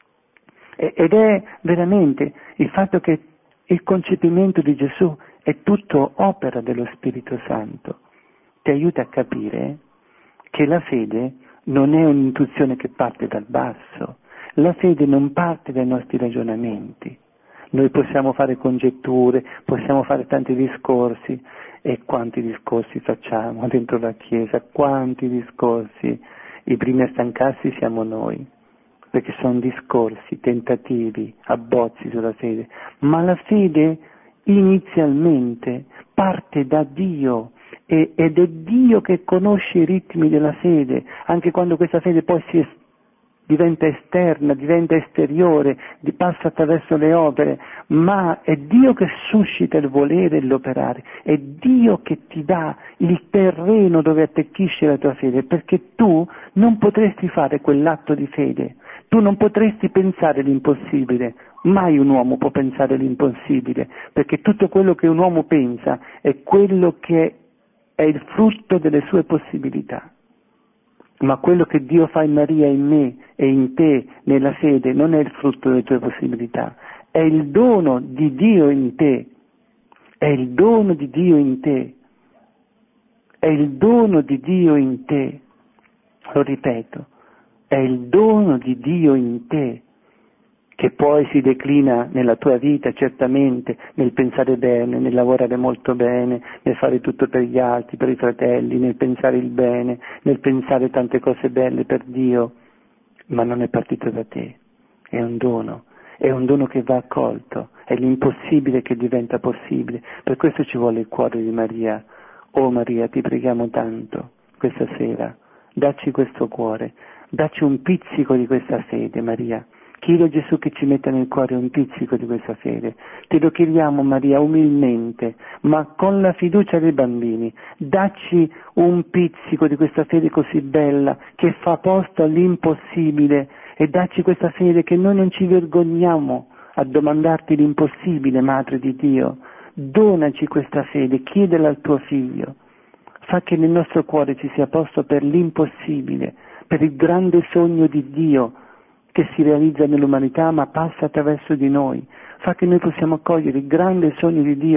Ed è veramente il fatto che il concepimento di Gesù è tutto opera dello Spirito Santo. Ti aiuta a capire che la fede non è un'intuizione che parte dal basso, la fede non parte dai nostri ragionamenti. Noi possiamo fare congetture, possiamo fare tanti discorsi, e quanti discorsi facciamo dentro la Chiesa, quanti discorsi. I primi a stancarsi siamo noi, perché sono discorsi, tentativi, abbozzi sulla fede, ma la fede inizialmente parte da Dio, e, ed è Dio che conosce i ritmi della fede, anche quando questa fede poi si est- diventa esterna, diventa esteriore, passa attraverso le opere, ma è Dio che suscita il volere e l'operare, è Dio che ti dà il terreno dove attecchisce la tua fede, perché tu non potresti fare quell'atto di fede, tu non potresti pensare l'impossibile, mai un uomo può pensare l'impossibile, perché tutto quello che un uomo pensa è quello che è il frutto delle sue possibilità. Ma quello che Dio fa in Maria, in me e in te, nella fede, non è il frutto delle tue possibilità, è il dono di Dio in te, è il dono di Dio in te, è il dono di Dio in te, lo ripeto, è il dono di Dio in te, che poi si declina nella tua vita certamente, nel pensare bene, nel lavorare molto bene, nel fare tutto per gli altri, per i fratelli, nel pensare il bene, nel pensare tante cose belle per Dio, ma non è partito da te, è un dono, è un dono che va accolto, è l'impossibile che diventa possibile, per questo ci vuole il cuore di Maria. Oh Maria, ti preghiamo tanto questa sera, dacci questo cuore, dacci un pizzico di questa fede, Maria. Chiedo a Gesù che ci metta nel cuore un pizzico di questa fede. Te lo chiediamo, Maria, umilmente, ma con la fiducia dei bambini. Dacci un pizzico di questa fede così bella, che fa posto all'impossibile, e dacci questa fede che noi non ci vergogniamo a domandarti l'impossibile, Madre di Dio. Donaci questa fede, chiedela al tuo Figlio. Fa che nel nostro cuore ci sia posto per l'impossibile, per il grande sogno di Dio, che si realizza nell'umanità ma passa attraverso di noi. Fa che noi possiamo accogliere il grande sogno di Dio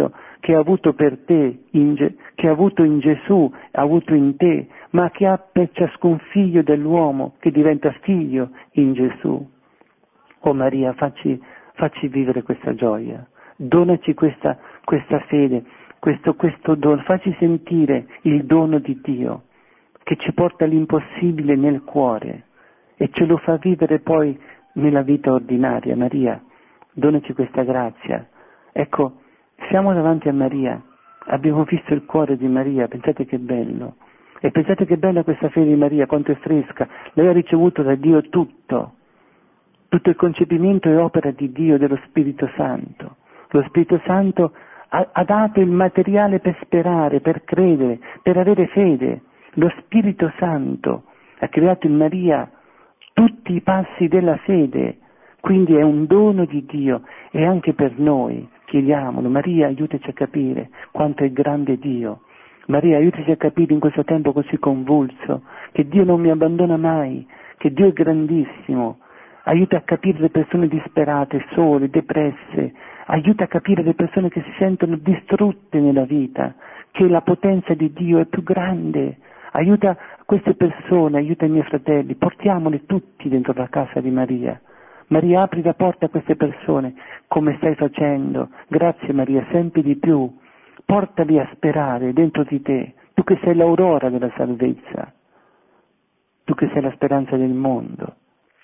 che ha avuto per te, in Ge- che ha avuto in Gesù, ha avuto in te, ma che ha per ciascun figlio dell'uomo che diventa figlio in Gesù. Oh Maria, facci, facci vivere questa gioia, donaci questa, questa fede, questo, questo dono, facci sentire il dono di Dio che ci porta l'impossibile nel cuore e ce lo fa vivere poi nella vita ordinaria. Maria, donaci questa grazia. Ecco, siamo davanti a Maria, abbiamo visto il cuore di Maria, pensate che bello, e pensate che bella questa fede di Maria, quanto è fresca, lei ha ricevuto da Dio tutto, tutto il concepimento è opera di Dio, dello Spirito Santo. Lo Spirito Santo ha, ha dato il materiale per sperare, per credere, per avere fede. Lo Spirito Santo ha creato in Maria tutti i passi della fede, quindi è un dono di Dio e anche per noi. Chiediamolo, Maria aiutaci a capire quanto è grande Dio. Maria aiutaci a capire in questo tempo così convulso che Dio non mi abbandona mai, che Dio è grandissimo. Aiuta a capire le persone disperate, sole, depresse, aiuta a capire le persone che si sentono distrutte nella vita, che la potenza di Dio è più grande. Aiuta queste persone, aiuta i miei fratelli, portiamole tutti dentro la casa di Maria. Maria, apri la porta a queste persone, come stai facendo. Grazie Maria, sempre di più. Portali a sperare dentro di te, tu che sei l'aurora della salvezza, tu che sei la speranza del mondo.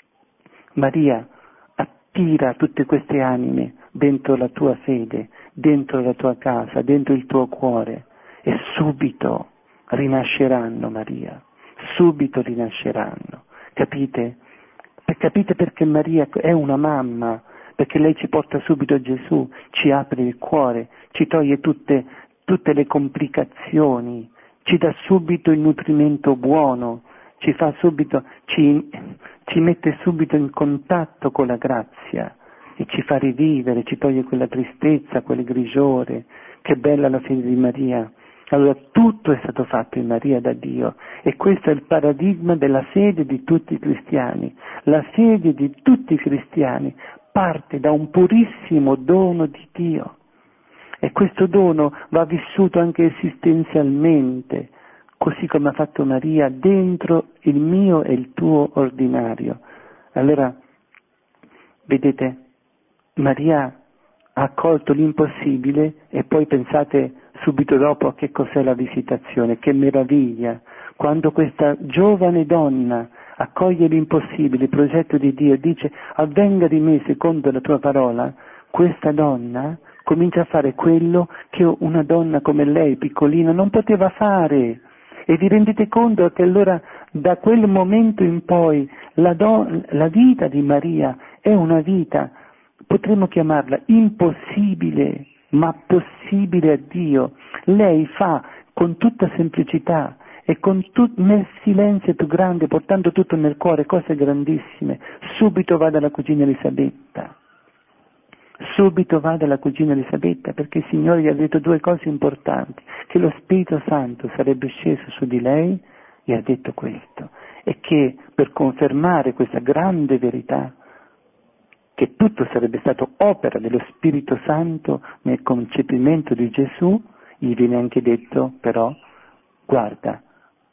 Maria, attira tutte queste anime dentro la tua fede, dentro la tua casa, dentro il tuo cuore e subito rinasceranno, Maria, subito rinasceranno. Capite? Capite perché Maria è una mamma, perché lei ci porta subito a Gesù, ci apre il cuore, ci toglie tutte, tutte le complicazioni, ci dà subito il nutrimento buono, ci fa subito, ci, ci mette subito in contatto con la grazia e ci fa rivivere, ci toglie quella tristezza, quel grigiore. Che bella la fede di Maria. Allora tutto è stato fatto in Maria da Dio e questo è il paradigma della fede di tutti i cristiani. La fede di tutti i cristiani parte da un purissimo dono di Dio e questo dono va vissuto anche esistenzialmente, così come ha fatto Maria dentro il mio e il tuo ordinario. Allora, vedete, Maria ha accolto l'impossibile e poi pensate subito dopo a che cos'è la visitazione, che meraviglia, quando questa giovane donna accoglie l'impossibile, il progetto di Dio, e dice avvenga di me secondo la tua parola, questa donna comincia a fare quello che una donna come lei, piccolina, non poteva fare. E vi rendete conto che allora da quel momento in poi la, do- la vita di Maria è una vita, potremmo chiamarla impossibile, ma possibile a Dio. Lei fa con tutta semplicità e con tut- nel silenzio più grande, portando tutto nel cuore, cose grandissime. Subito va dalla cugina Elisabetta, subito va dalla cugina Elisabetta, perché il Signore gli ha detto due cose importanti, che lo Spirito Santo sarebbe sceso su di lei, gli ha detto questo, e che per confermare questa grande verità, che tutto sarebbe stato opera dello Spirito Santo nel concepimento di Gesù, gli viene anche detto però, guarda,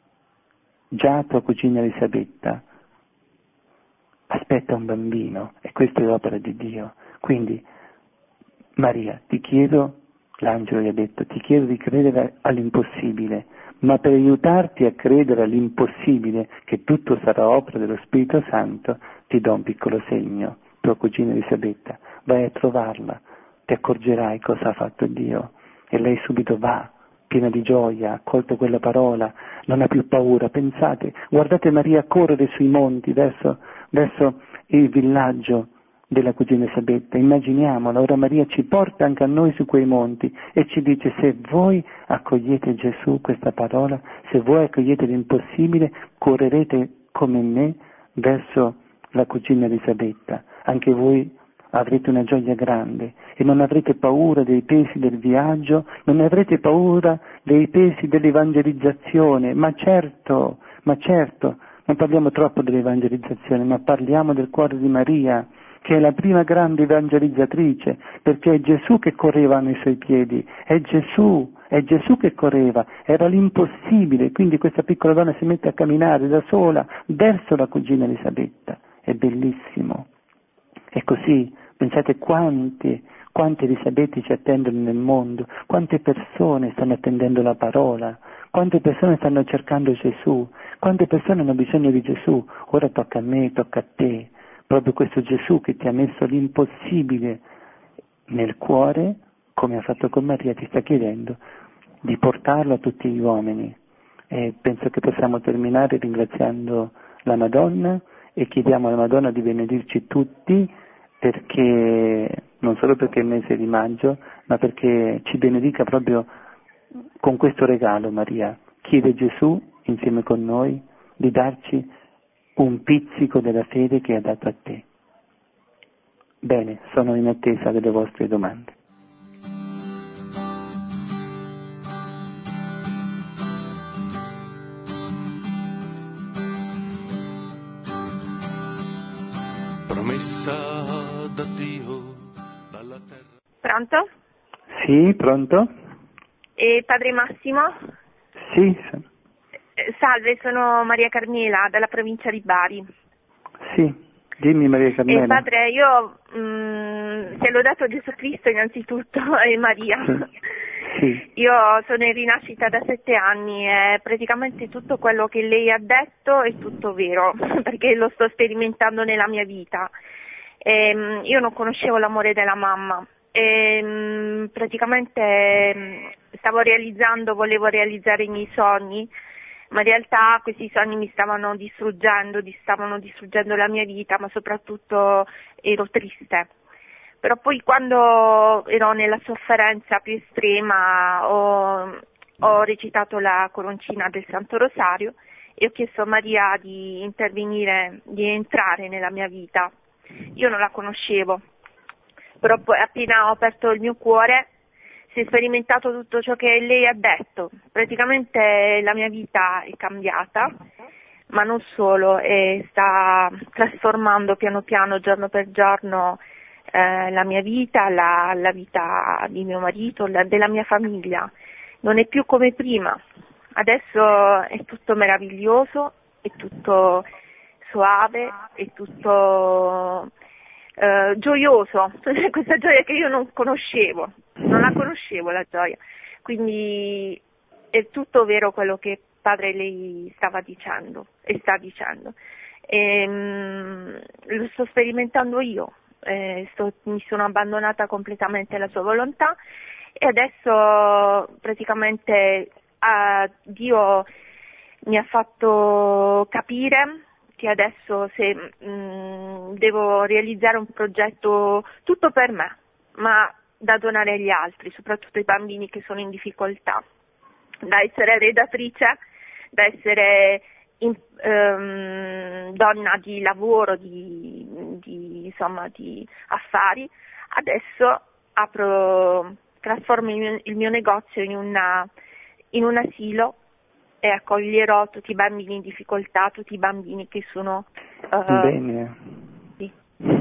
già tua cugina Elisabetta aspetta un bambino e questa è l'opera di Dio. Quindi Maria, ti chiedo, l'angelo gli ha detto, ti chiedo di credere all'impossibile, ma per aiutarti a credere all'impossibile, che tutto sarà opera dello Spirito Santo, ti do un piccolo segno. Tua cugina Elisabetta, vai a trovarla, ti accorgerai cosa ha fatto Dio. E lei subito va, piena di gioia, ha colto quella parola, non ha più paura. Pensate, guardate Maria correre sui monti verso, verso il villaggio della cugina Elisabetta, immaginiamola, ora Maria ci porta anche a noi su quei monti e ci dice: se voi accogliete Gesù, questa parola, se voi accogliete l'impossibile, correrete come me verso la cugina Elisabetta, anche voi avrete una gioia grande e non avrete paura dei pesi del viaggio, non avrete paura dei pesi dell'evangelizzazione, ma certo, ma certo, non parliamo troppo dell'evangelizzazione, ma parliamo del cuore di Maria, che è la prima grande evangelizzatrice, perché è Gesù che correva nei suoi piedi, è Gesù, è Gesù che correva, era l'impossibile, quindi questa piccola donna si mette a camminare da sola verso la cugina Elisabetta, è bellissimo. E così, pensate quanti, quante Elisabette ci attendono nel mondo, quante persone stanno attendendo la parola, quante persone stanno cercando Gesù, quante persone hanno bisogno di Gesù, ora tocca a me, tocca a te, proprio questo Gesù che ti ha messo l'impossibile nel cuore, come ha fatto con Maria, ti sta chiedendo di portarlo a tutti gli uomini. E penso che possiamo terminare ringraziando la Madonna e chiediamo alla Madonna di benedirci tutti, perché non solo perché è il mese di maggio, ma perché ci benedica proprio con questo regalo. Maria chiede a Gesù insieme con noi di darci un pizzico della fede che ha dato a te. Bene, sono in attesa delle vostre domande. Promessa da Dio dalla terra. Pronto? Sì, pronto? E padre Massimo? Sì. Eh, Salve, sono Maria Carmela, dalla provincia di Bari. Sì, dimmi Maria Carmela. E padre, io mh, ti ho lodato Gesù Cristo innanzitutto e Maria. Sì. Sì. Io sono in rinascita da sette anni e praticamente tutto quello che lei ha detto è tutto vero, perché lo sto sperimentando nella mia vita. E, mh, io non conoscevo l'amore della mamma. E, mh, praticamente mh, stavo realizzando, volevo realizzare i miei sogni, ma in realtà questi sogni mi stavano distruggendo, stavano distruggendo la mia vita, ma soprattutto ero triste. Però poi quando ero nella sofferenza più estrema ho, ho recitato la coroncina del Santo Rosario e ho chiesto a Maria di intervenire, di entrare nella mia vita. Io non la conoscevo, però poi appena ho aperto il mio cuore si è sperimentato tutto ciò che lei ha detto. Praticamente la mia vita è cambiata, ma non solo, e sta trasformando piano piano, giorno per giorno, eh, la mia vita, la, la vita di mio marito, la, della mia famiglia. Non è più come prima. Adesso è tutto meraviglioso, è tutto soave, è tutto eh, gioioso, questa gioia che io non conoscevo, non la conoscevo la gioia, quindi è tutto vero quello che padre lei stava dicendo e sta dicendo, e, um, lo sto sperimentando io, eh, sto, mi sono abbandonata completamente alla sua volontà e adesso praticamente uh, Dio mi ha fatto capire che adesso se mh, devo realizzare un progetto tutto per me, ma da donare agli altri, soprattutto ai bambini che sono in difficoltà, da essere redattrice, da essere in, um, donna di lavoro, di, di, insomma, di affari, adesso apro, trasformo il mio, il mio negozio in, una, in un asilo e accoglierò tutti i bambini in difficoltà, tutti i bambini che sono... Uh, Bene. Sì.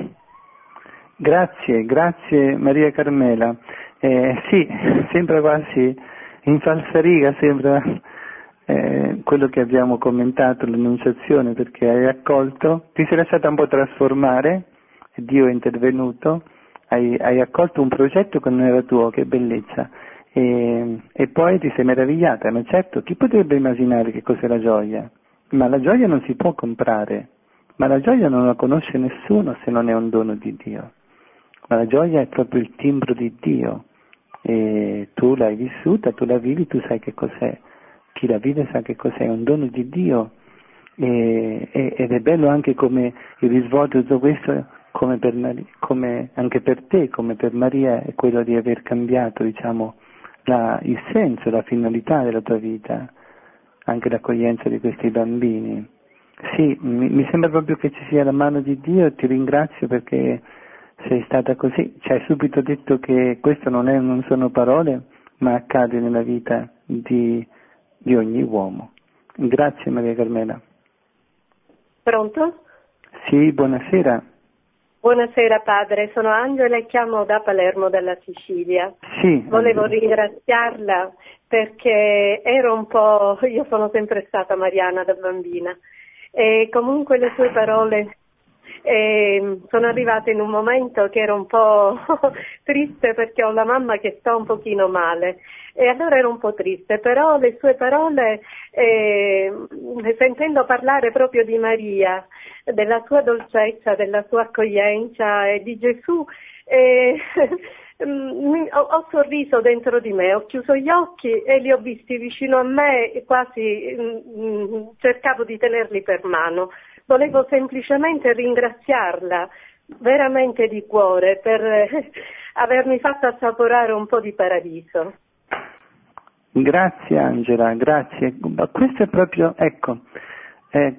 Grazie, grazie Maria Carmela. Eh, sì, sembra quasi in falsariga, sembra eh, quello che abbiamo commentato, l'annunciazione, perché hai accolto, ti sei lasciata un po' trasformare, Dio è intervenuto, hai, hai accolto un progetto che non era tuo, che bellezza. E, e poi ti sei meravigliata, ma certo, chi potrebbe immaginare che cos'è la gioia? Ma la gioia non si può comprare, ma la gioia non la conosce nessuno se non è un dono di Dio. Ma la gioia è proprio il timbro di Dio, e tu l'hai vissuta, tu la vivi, tu sai che cos'è. Chi la vive sa che cos'è, è un dono di Dio, e, e, ed è bello anche come il risvolto di tutto questo, come, per Maria, come anche per te, come per Maria, è quello di aver cambiato, diciamo, La, il senso, la finalità della tua vita, anche l'accoglienza di questi bambini. Sì, mi, mi sembra proprio che ci sia la mano di Dio e ti ringrazio perché sei stata così, ci hai subito detto che questo non, è, non sono parole, ma accade nella vita di, di ogni uomo. Grazie Maria Carmela. Pronto? Sì, buonasera. Buonasera padre, sono Angela e chiamo da Palermo, dalla Sicilia. Sì. Volevo ringraziarla perché ero un po', io sono sempre stata mariana da bambina e comunque le sue parole eh, sono arrivate in un momento che ero un po' triste perché ho la mamma che sta un pochino male e allora ero un po' triste, però le sue parole, eh, sentendo parlare proprio di Maria, della sua dolcezza, della sua accoglienza e di Gesù, eh, ho, ho sorriso dentro di me, ho chiuso gli occhi e li ho visti vicino a me e quasi mh, cercavo di tenerli per mano. Volevo semplicemente ringraziarla veramente di cuore per eh, avermi fatto assaporare un po' di paradiso. Grazie Angela, grazie. Questo è proprio, ecco, eh,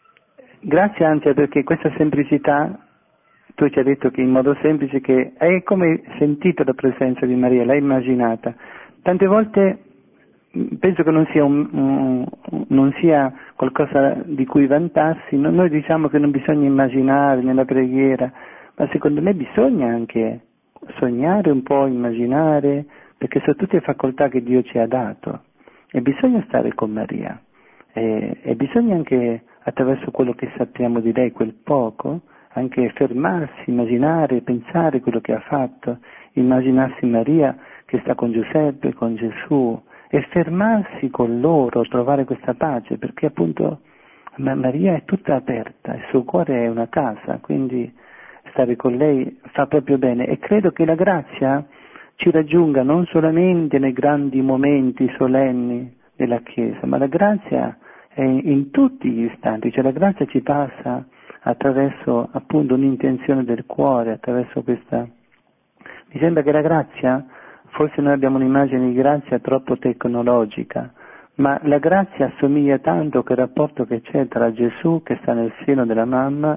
grazie Angela perché questa semplicità, tu ci hai detto che in modo semplice che hai come sentito la presenza di Maria, l'hai immaginata. Tante volte penso che non sia, un, un, non sia qualcosa di cui vantarsi, no, noi diciamo che non bisogna immaginare nella preghiera, ma secondo me bisogna anche sognare un po', immaginare, perché sono tutte facoltà che Dio ci ha dato e bisogna stare con Maria e, e bisogna anche attraverso quello che sappiamo di lei, quel poco, anche fermarsi, immaginare, pensare quello che ha fatto, immaginarsi Maria che sta con Giuseppe, con Gesù e fermarsi con loro, trovare questa pace, perché appunto Maria è tutta aperta, il suo cuore è una casa, quindi stare con lei fa proprio bene e credo che la grazia ci raggiunga non solamente nei grandi momenti solenni della Chiesa, ma la grazia è in tutti gli istanti, cioè la grazia ci passa attraverso appunto un'intenzione del cuore, attraverso questa... Mi sembra che la grazia, forse noi abbiamo un'immagine di grazia troppo tecnologica, ma la grazia assomiglia tanto che il rapporto che c'è tra Gesù che sta nel seno della mamma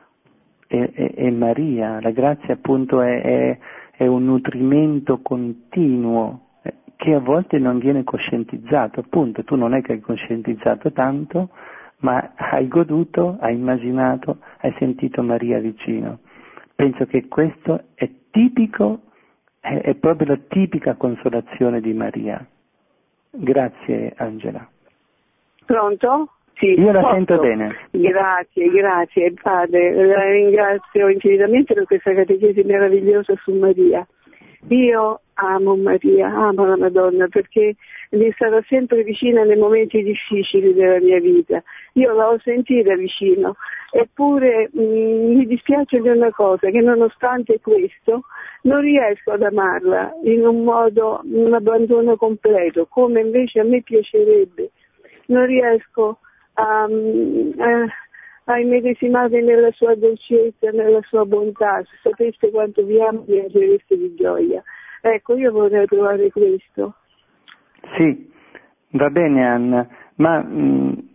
e, e, e Maria. La grazia appunto è, è, è un nutrimento continuo che a volte non viene coscientizzato, appunto tu non è che hai coscientizzato tanto, ma hai goduto, hai immaginato, hai sentito Maria vicino. Penso che questo è tipico, è, è proprio la tipica consolazione di Maria. Grazie Angela. Pronto? Sì, io la posso? sento bene. Grazie, grazie Padre, la ringrazio infinitamente per questa catechesi meravigliosa su Maria. Io amo Maria, amo la Madonna perché mi sarà sempre vicina nei momenti difficili della mia vita. Io l'ho sentita vicino, eppure mh, mi dispiace di una cosa, che nonostante questo non riesco ad amarla in un modo, un abbandono completo, come invece a me piacerebbe. Non riesco a, a, a immedesimare nella sua dolcezza, nella sua bontà. Se sapeste quanto vi amo, vi piangereste di gioia. Ecco, io vorrei provare questo. Sì, va bene Anna, ma, mh,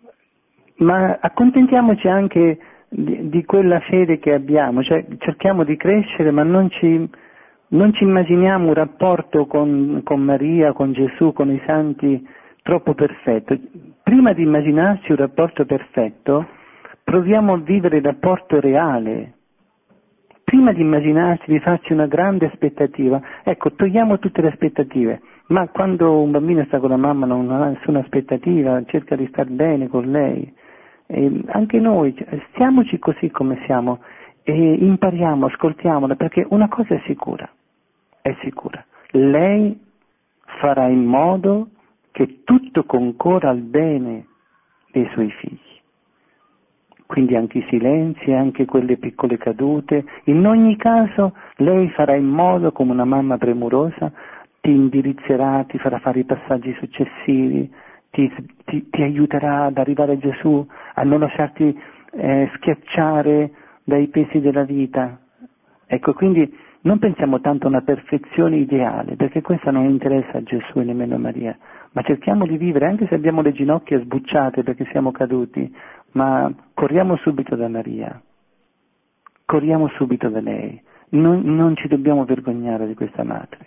ma accontentiamoci anche di, di quella fede che abbiamo, cioè cerchiamo di crescere, ma non ci, non ci immaginiamo un rapporto con, con Maria, con Gesù, con i santi troppo perfetto. Prima di immaginarci un rapporto perfetto, proviamo a vivere il rapporto reale. Prima di immaginarci, di farci una grande aspettativa, ecco, togliamo tutte le aspettative, ma quando un bambino sta con la mamma non ha nessuna aspettativa, cerca di star bene con lei, e anche noi, stiamoci così come siamo e impariamo, ascoltiamola, perché una cosa è sicura, è sicura, lei farà in modo che tutto concorra al bene dei suoi figli. Quindi anche i silenzi, anche quelle piccole cadute, in ogni caso lei farà in modo, come una mamma premurosa, ti indirizzerà, ti farà fare i passaggi successivi, ti, ti, ti aiuterà ad arrivare a Gesù, a non lasciarti eh, schiacciare dai pesi della vita. Ecco, quindi non pensiamo tanto a una perfezione ideale, perché questa non interessa a Gesù e nemmeno a Maria, ma cerchiamo di vivere, anche se abbiamo le ginocchia sbucciate perché siamo caduti, ma corriamo subito da Maria, corriamo subito da lei, non, non ci dobbiamo vergognare di questa madre.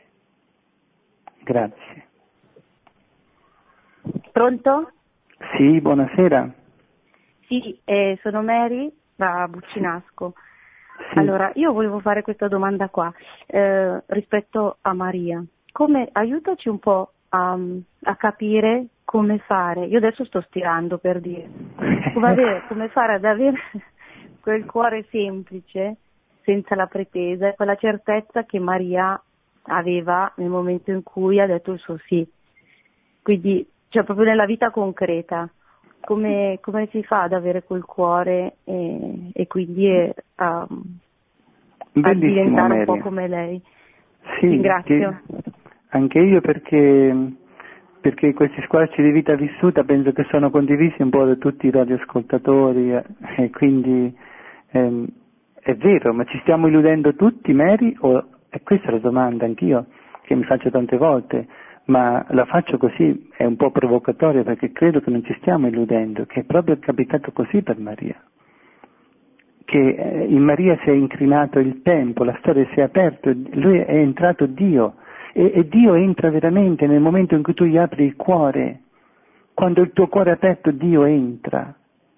Grazie. Pronto? Sì, buonasera. Sì, eh, sono Mary da Buccinasco. Sì. Allora, io volevo fare questa domanda qua, eh, rispetto a Maria. Come, aiutaci un po' a, a capire come fare, io adesso sto stirando per dire, come, avere, come fare ad avere quel cuore semplice, senza la pretesa, e quella certezza che Maria aveva nel momento in cui ha detto il suo sì. Quindi, cioè proprio nella vita concreta, come, come si fa ad avere quel cuore e, e quindi eh, a, a diventare Mary. un po' come lei? Sì, ringrazio. Anche io perché, perché questi squarci di vita vissuta penso che sono condivisi un po' da tutti i radioascoltatori eh, e quindi ehm, è vero, ma ci stiamo illudendo tutti, Mary? O, e questa è la domanda anch'io che mi faccio tante volte, ma la faccio così, è un po' provocatoria perché credo che non ci stiamo illudendo, che è proprio capitato così per Maria, che in Maria si è incrinato il tempo, la storia si è aperta, lui è entrato Dio e, e Dio entra veramente nel momento in cui tu gli apri il cuore, quando il tuo cuore è aperto Dio entra,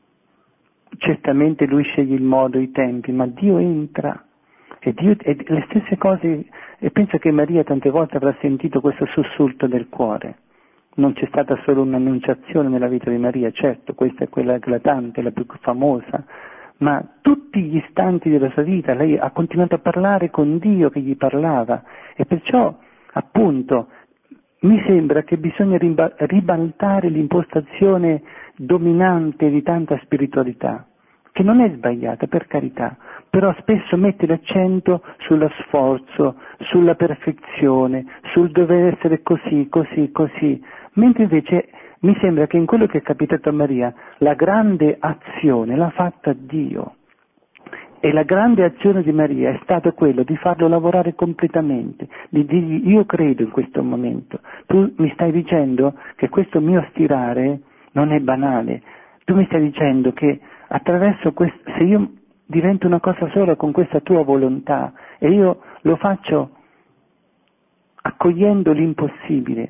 certamente lui sceglie il modo, i tempi, ma Dio entra. E, Dio, e le stesse cose, e penso che Maria tante volte avrà sentito questo sussulto del cuore. Non c'è stata solo un'annunciazione nella vita di Maria, certo, questa è quella eclatante, la più famosa, ma tutti gli istanti della sua vita lei ha continuato a parlare con Dio che gli parlava, e perciò, appunto, mi sembra che bisogna ribaltare l'impostazione dominante di tanta spiritualità, che non è sbagliata, per carità, però spesso mette l'accento sullo sforzo, sulla perfezione, sul dover essere così, così, così, mentre invece mi sembra che in quello che è capitato a Maria la grande azione l'ha fatta Dio, e la grande azione di Maria è stata quello di farlo lavorare completamente, di dirgli io credo in questo momento, tu mi stai dicendo che questo mio stirare non è banale, tu mi stai dicendo che attraverso questo, se io divento una cosa sola con questa tua volontà e io lo faccio accogliendo l'impossibile,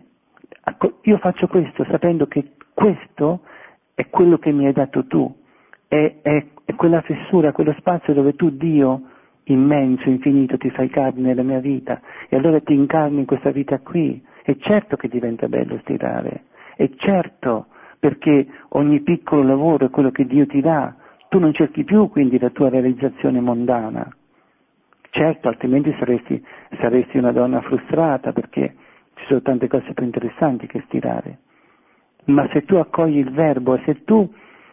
io faccio questo sapendo che questo è quello che mi hai dato tu, è, è, è quella fessura, quello spazio dove tu, Dio immenso, infinito, ti fai carne nella mia vita e allora ti incarni in questa vita qui. È certo che diventa bello stirare, è certo, perché ogni piccolo lavoro è quello che Dio ti dà, tu non cerchi più quindi la tua realizzazione mondana, certo, altrimenti saresti, saresti una donna frustrata perché ci sono tante cose più interessanti che stirare, ma se tu accogli il verbo, se tu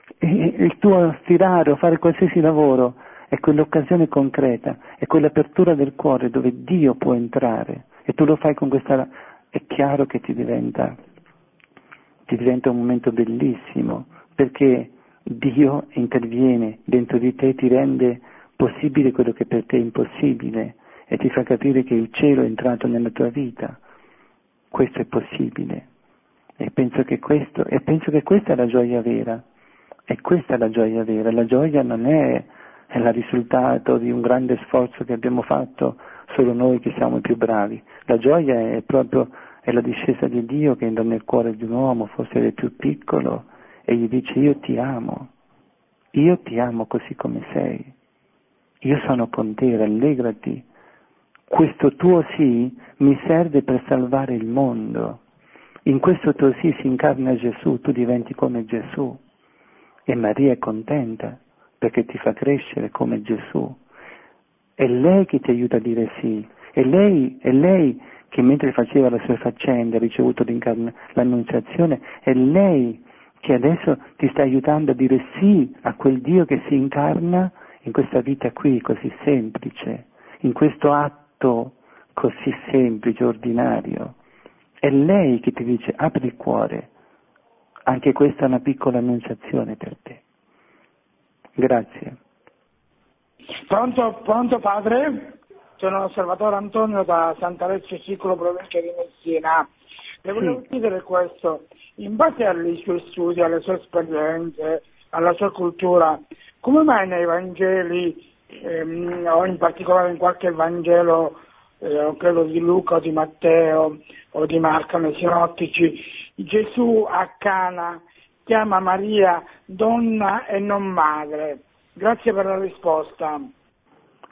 il tuo stirare o fare qualsiasi lavoro è quell'occasione concreta, è quell'apertura del cuore dove Dio può entrare e tu lo fai con questa, è chiaro che ti diventa ti diventa un momento bellissimo, perché Dio interviene dentro di te, ti rende possibile quello che per te è impossibile e ti fa capire che il cielo è entrato nella tua vita. Questo è possibile e penso che questo e penso che questa è la gioia vera. E questa è la gioia vera, la gioia non è, è il risultato di un grande sforzo che abbiamo fatto solo noi che siamo i più bravi, la gioia è proprio è la discesa di Dio che entra nel cuore di un uomo, forse del più piccolo, e gli dice io ti amo, io ti amo così come sei, io sono con te, rallegrati, questo tuo sì mi serve per salvare il mondo, in questo tuo sì si incarna Gesù, tu diventi come Gesù. E Maria è contenta perché ti fa crescere come Gesù. È lei che ti aiuta a dire sì, è lei, è lei che mentre faceva le sue faccende ha ricevuto l'annunciazione, è lei che adesso ti sta aiutando a dire sì a quel Dio che si incarna in questa vita qui così semplice, in questo atto così semplice, ordinario. È lei che ti dice apri il cuore. Anche questa è una piccola annunciazione per te. Grazie. Pronto, pronto padre? Sono Salvatore Antonio da Sant'Alessio Sicolo, provincia di Messina. Le volevo sì. chiedere questo, in base ai suoi studi, alle sue esperienze, alla sua cultura, come mai nei Vangeli, ehm, o in particolare in qualche Vangelo, eh, credo di Luca o di Matteo o di Marco nei sinottici, Gesù a Cana chiama Maria donna e non madre? Grazie per la risposta.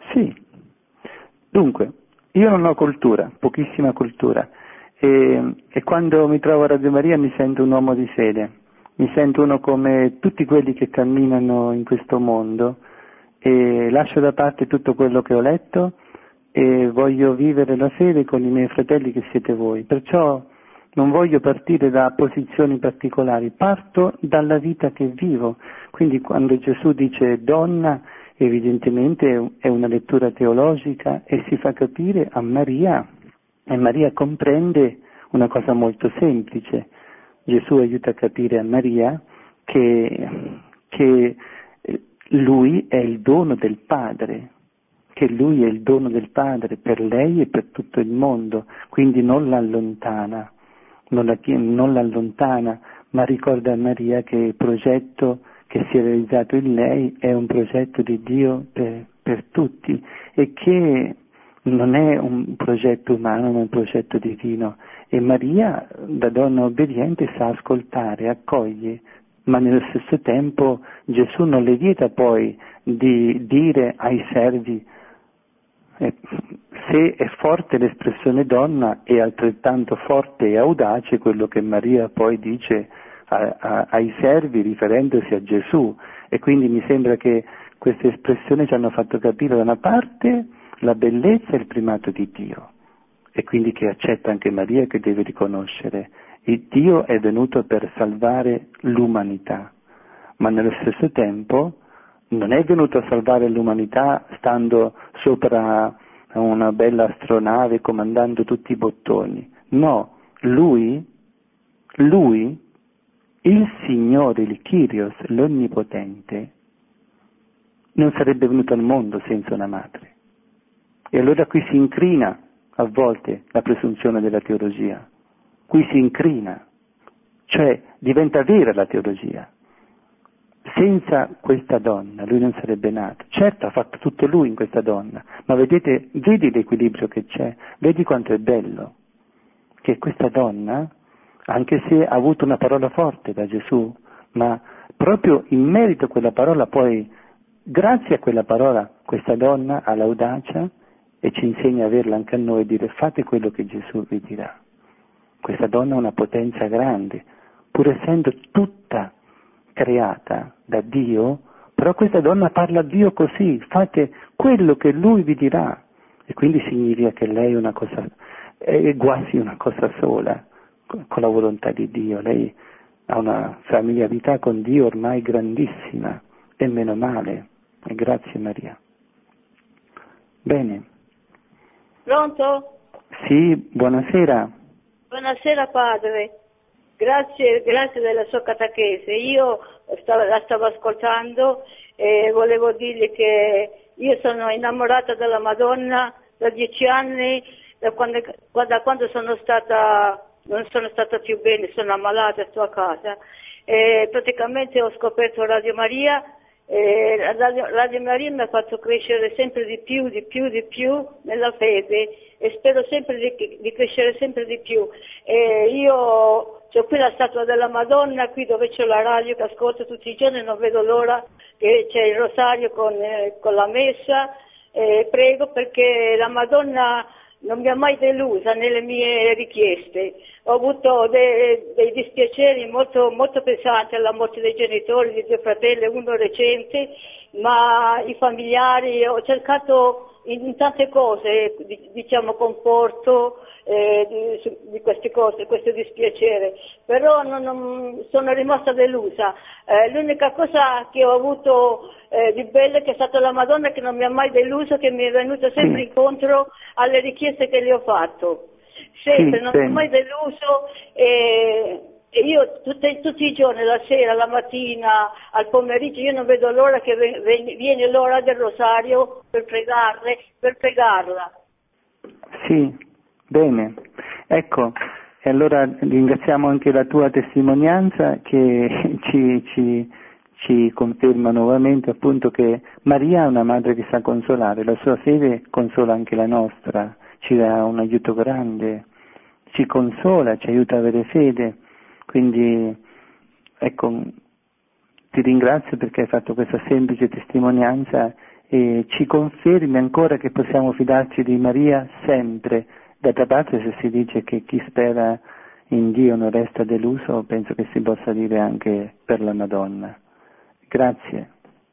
Sì. Dunque, io non ho cultura, pochissima cultura, e, e quando mi trovo a Radio Maria mi sento un uomo di fede, mi sento uno come tutti quelli che camminano in questo mondo, e lascio da parte tutto quello che ho letto e voglio vivere la fede con i miei fratelli che siete voi, perciò non voglio partire da posizioni particolari, parto dalla vita che vivo. Quindi quando Gesù dice donna, evidentemente è una lettura teologica e si fa capire a Maria, e Maria comprende una cosa molto semplice. Gesù aiuta a capire a Maria che, che lui è il dono del Padre, che lui è il dono del Padre per lei e per tutto il mondo, quindi non la allontana, non la, non la allontana, ma ricorda a Maria che il progetto che si è realizzato in lei è un progetto di Dio per, per tutti e che non è un progetto umano, ma un progetto divino. E Maria, da donna obbediente, sa ascoltare, accoglie, ma nello stesso tempo Gesù non le vieta poi di dire ai servi, eh, se è forte l'espressione donna, è altrettanto forte e audace quello che Maria poi dice a, a, ai servi riferendosi a Gesù. E quindi mi sembra che queste espressioni ci hanno fatto capire da una parte la bellezza e il primato di Dio, e quindi che accetta anche Maria, che deve riconoscere il Dio è venuto per salvare l'umanità, ma nello stesso tempo non è venuto a salvare l'umanità stando sopra una bella astronave comandando tutti i bottoni. No, lui, lui, il Signore, il Kyrios, l'Onnipotente, non sarebbe venuto al mondo senza una madre. E allora qui si incrina a volte la presunzione della teologia, qui si incrina, cioè diventa vera la teologia. Senza questa donna lui non sarebbe nato. Certo, ha fatto tutto lui in questa donna, ma vedete, vedi l'equilibrio che c'è, vedi quanto è bello, che questa donna, anche se ha avuto una parola forte da Gesù, ma proprio in merito a quella parola poi, grazie a quella parola, questa donna ha l'audacia e ci insegna a averla anche a noi, dire fate quello che Gesù vi dirà. Questa donna ha una potenza grande, pur essendo tutta creata da Dio, però questa donna parla a Dio così, fate quello che Lui vi dirà, e quindi significa che lei è una cosa, è quasi una cosa sola, con la volontà di Dio. Lei ha una familiarità con Dio ormai grandissima, e meno male, e grazie Maria. Bene. Pronto? Sì, buonasera. Buonasera padre, grazie, grazie della sua catachesi. Io stavo, la stavo ascoltando e volevo dirgli che io sono innamorata della Madonna da dieci anni, da quando, da quando sono stata, non sono stata più bene, sono ammalata, sto a casa. E praticamente ho scoperto Radio Maria. Eh, Radio, Radio Maria mi ha fatto crescere sempre di più, di più, di più nella fede e spero sempre di, di crescere sempre di più. Eh, io c'ho qui la statua della Madonna, qui dove c'è la radio che ascolto tutti i giorni, non vedo l'ora che c'è il rosario con, eh, con la messa, eh, prego perché la Madonna non mi ha mai delusa nelle mie richieste. Ho avuto dei, dei dispiaceri molto, molto pesanti alla morte dei genitori, di due fratelli, uno recente, ma i familiari, ho cercato in, in tante cose, diciamo conforto eh, di, di queste cose, questo dispiacere, però non, non, sono rimasta delusa. Eh, l'unica cosa che ho avuto eh, di bello è che è stata la Madonna che non mi ha mai deluso, che mi è venuta sempre incontro alle richieste che le ho fatto. Sempre, sì, non mi ha mai deluso e, e io tutti, tutti i giorni, la sera, la mattina, al pomeriggio, io non vedo l'ora che ven, viene l'ora del rosario per pregarle, per pregarla. Sì, bene. Ecco, e allora ringraziamo anche la tua testimonianza che ci, ci, ci conferma nuovamente appunto che Maria è una madre che sa consolare, la sua fede consola anche la nostra, ci dà un aiuto grande, ci consola, ci aiuta a avere fede, quindi ecco, ti ringrazio perché hai fatto questa semplice testimonianza e ci confermi ancora che possiamo fidarci di Maria sempre. D'altra parte, se si dice che chi spera in Dio non resta deluso, penso che si possa dire anche per la Madonna. Grazie.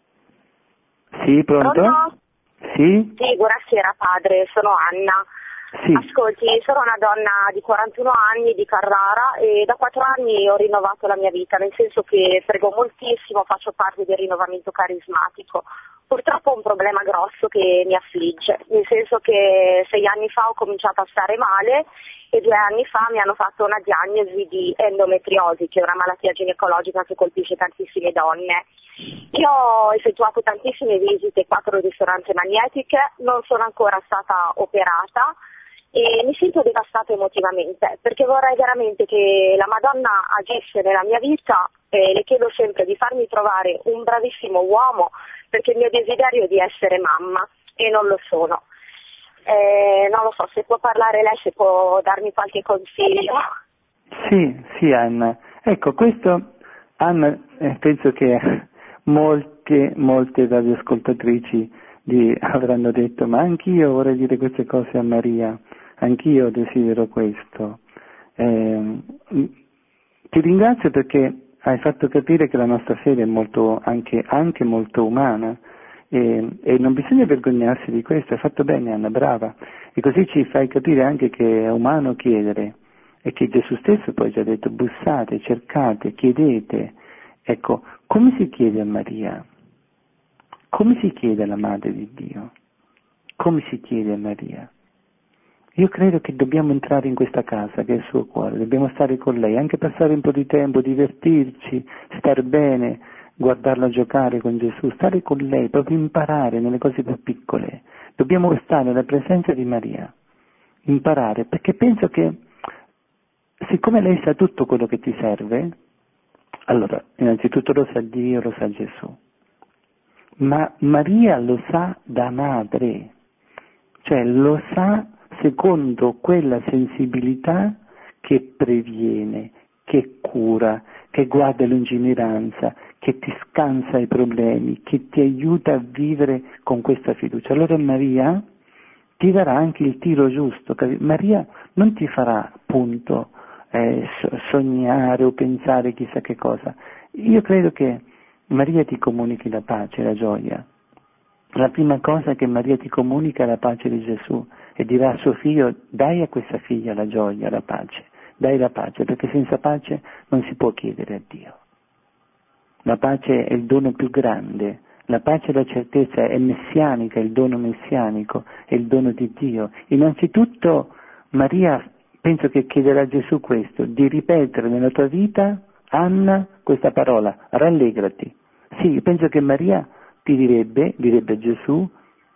Sì, pronto? Pronto? Sì? Sì, buonasera padre, sono Anna. Sì. Ascolti, sono una donna di quarantuno anni di Carrara e da quattro anni ho rinnovato la mia vita, nel senso che prego moltissimo, faccio parte del rinnovamento carismatico. Purtroppo ho un problema grosso che mi affligge, nel senso che sei anni fa ho cominciato a stare male e due anni fa mi hanno fatto una diagnosi di endometriosi, che è una malattia ginecologica che colpisce tantissime donne. Io ho effettuato tantissime visite, quattro risonanze magnetiche, non sono ancora stata operata e mi sento devastata emotivamente, perché vorrei veramente che la Madonna agisse nella mia vita e le chiedo sempre di farmi trovare un bravissimo uomo, perché il mio desiderio è di essere mamma e non lo sono. Eh, non lo so, se può parlare lei, se può darmi qualche consiglio. Sì, sì Anna. Ecco, questo, Anna, eh, penso che molte, molte radioascoltatrici di, avranno detto, ma anch'io vorrei dire queste cose a Maria, anch'io desidero questo. Eh, ti ringrazio perché hai fatto capire che la nostra fede è molto, anche, anche molto umana. E, e non bisogna vergognarsi di questo, hai fatto bene Anna, brava, e così ci fai capire anche che è umano chiedere e che Gesù stesso poi ci ha detto bussate, cercate, chiedete. Ecco, come si chiede a Maria? Come si chiede alla Madre di Dio? Come si chiede a Maria? Io credo che dobbiamo entrare in questa casa che è il suo cuore, dobbiamo stare con lei, anche passare un po' di tempo, divertirci, star bene, guardarla giocare con Gesù, stare con lei, proprio imparare nelle cose più piccole. Dobbiamo stare nella presenza di Maria, imparare, perché penso che siccome lei sa tutto quello che ti serve, allora innanzitutto lo sa Dio, lo sa Gesù, ma Maria lo sa da madre, cioè lo sa secondo quella sensibilità che previene, che cura, che guarda lungimiranza, che ti scansa i problemi, che ti aiuta a vivere con questa fiducia. Allora Maria ti darà anche il tiro giusto. Maria non ti farà appunto eh, sognare o pensare chissà che cosa. Io credo che Maria ti comunichi la pace, la gioia. La prima cosa che Maria ti comunica è la pace di Gesù e dirà a suo figlio: dai a questa figlia la gioia, la pace. Dai la pace, perché senza pace non si può chiedere a Dio. La pace è il dono più grande, la pace e la certezza è messianica, è il dono messianico, è il dono di Dio. Innanzitutto Maria penso che chiederà a Gesù questo, di ripetere nella tua vita, Anna, questa parola, rallegrati. Sì, penso che Maria ti direbbe, direbbe a Gesù,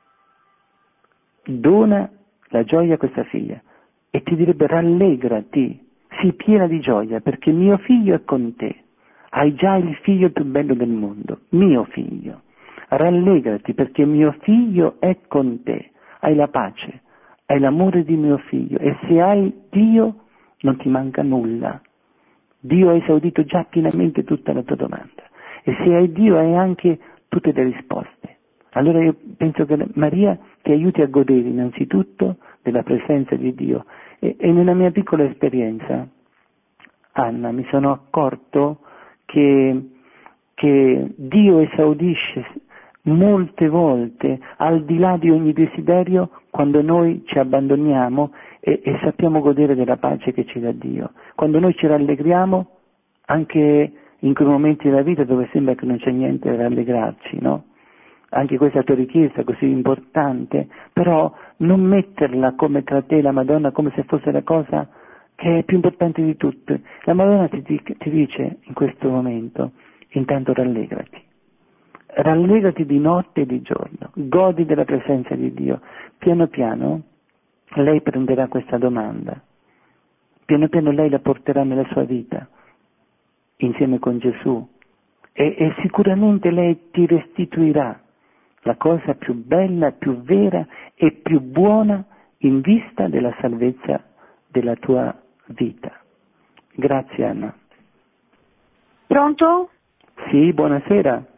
dona la gioia a questa figlia, e ti direbbe rallegrati, sii piena di gioia, perché mio figlio è con te, hai già il figlio più bello del mondo, mio figlio, rallegrati perché mio figlio è con te, hai la pace, hai l'amore di mio figlio, e se hai Dio non ti manca nulla, Dio ha esaudito già pienamente tutta la tua domanda, e se hai Dio hai anche tutte le risposte. Allora io penso che Maria ti aiuti a godere innanzitutto della presenza di Dio. E, e nella mia piccola esperienza, Anna, mi sono accorto che, che Dio esaudisce molte volte, al di là di ogni desiderio, quando noi ci abbandoniamo e, e sappiamo godere della pace che ci dà Dio. Quando noi ci rallegriamo, anche in quei momenti della vita dove sembra che non c'è niente da rallegrarci, no? Anche questa tua richiesta così importante, però non metterla come tra te e la Madonna, come se fosse la cosa che è più importante di tutte. La Madonna ti, ti dice in questo momento, intanto rallegrati, rallegrati di notte e di giorno, godi della presenza di Dio. Piano piano lei prenderà questa domanda, piano piano lei la porterà nella sua vita, insieme con Gesù, e, e sicuramente lei ti restituirà la cosa più bella, più vera e più buona in vista della salvezza della tua vita. Grazie Anna. Pronto? Sì, buonasera.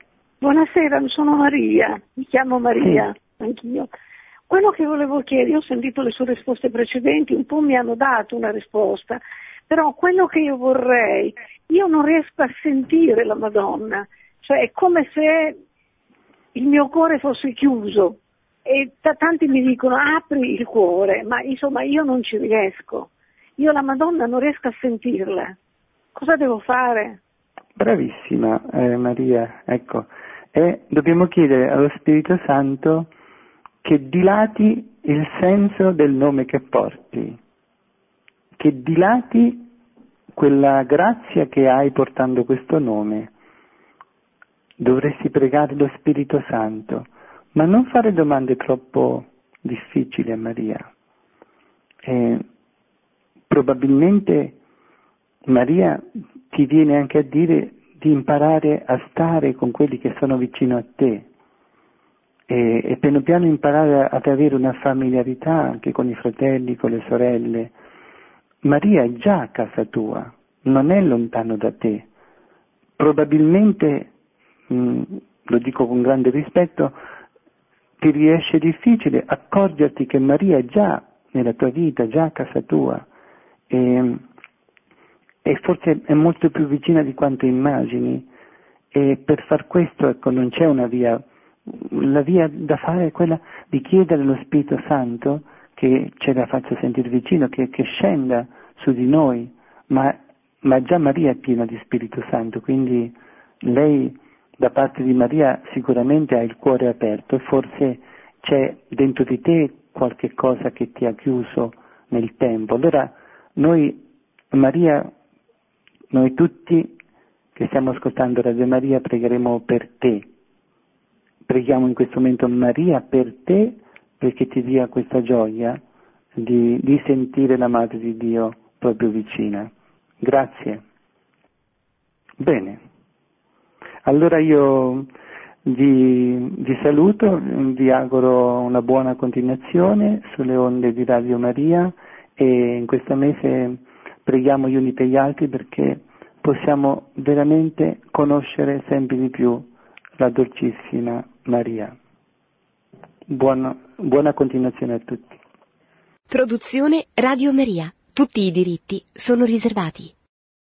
Buonasera, sono Maria, mi chiamo Maria, sì. Anch'io. Quello che volevo chiedere, io ho sentito le sue risposte precedenti, un po' mi hanno dato una risposta, però quello che io vorrei, io non riesco a sentire la Madonna, cioè è come se il mio cuore fosse chiuso e t- tanti mi dicono apri il cuore, ma insomma io non ci riesco, io la Madonna non riesco a sentirla, cosa devo fare? Bravissima eh, Maria, ecco, e dobbiamo chiedere allo Spirito Santo che dilati il senso del nome che porti, che dilati quella grazia che hai portando questo nome. Dovresti pregare lo Spirito Santo, ma non fare domande troppo difficili a Maria. E probabilmente Maria ti viene anche a dire di imparare a stare con quelli che sono vicino a te e, e piano piano imparare ad avere una familiarità anche con i fratelli, con le sorelle. Maria è già a casa tua, non è lontano da te. Probabilmente, mh, lo dico con grande rispetto, ti riesce difficile accorgerti che Maria è già nella tua vita, già a casa tua. E, e forse è molto più vicina di quanto immagini, e per far questo ecco non c'è una via, la via da fare è quella di chiedere allo Spirito Santo che ce la faccia sentire vicino, che, che scenda su di noi, ma, ma già Maria è piena di Spirito Santo, quindi lei da parte di Maria sicuramente ha il cuore aperto e forse c'è dentro di te qualche cosa che ti ha chiuso nel tempo. Allora noi, Maria, noi tutti che stiamo ascoltando Radio Maria pregheremo per te. Preghiamo in questo momento Maria per te perché ti dia questa gioia di, di sentire la Madre di Dio proprio vicina. Grazie. Bene. Allora io vi, vi saluto, vi auguro una buona continuazione sulle onde di Radio Maria e in questo mese preghiamo gli uni per gli altri perché possiamo veramente conoscere sempre di più la dolcissima Maria. Buona, buona continuazione a tutti. Produzione Radio Maria. Tutti i diritti sono riservati.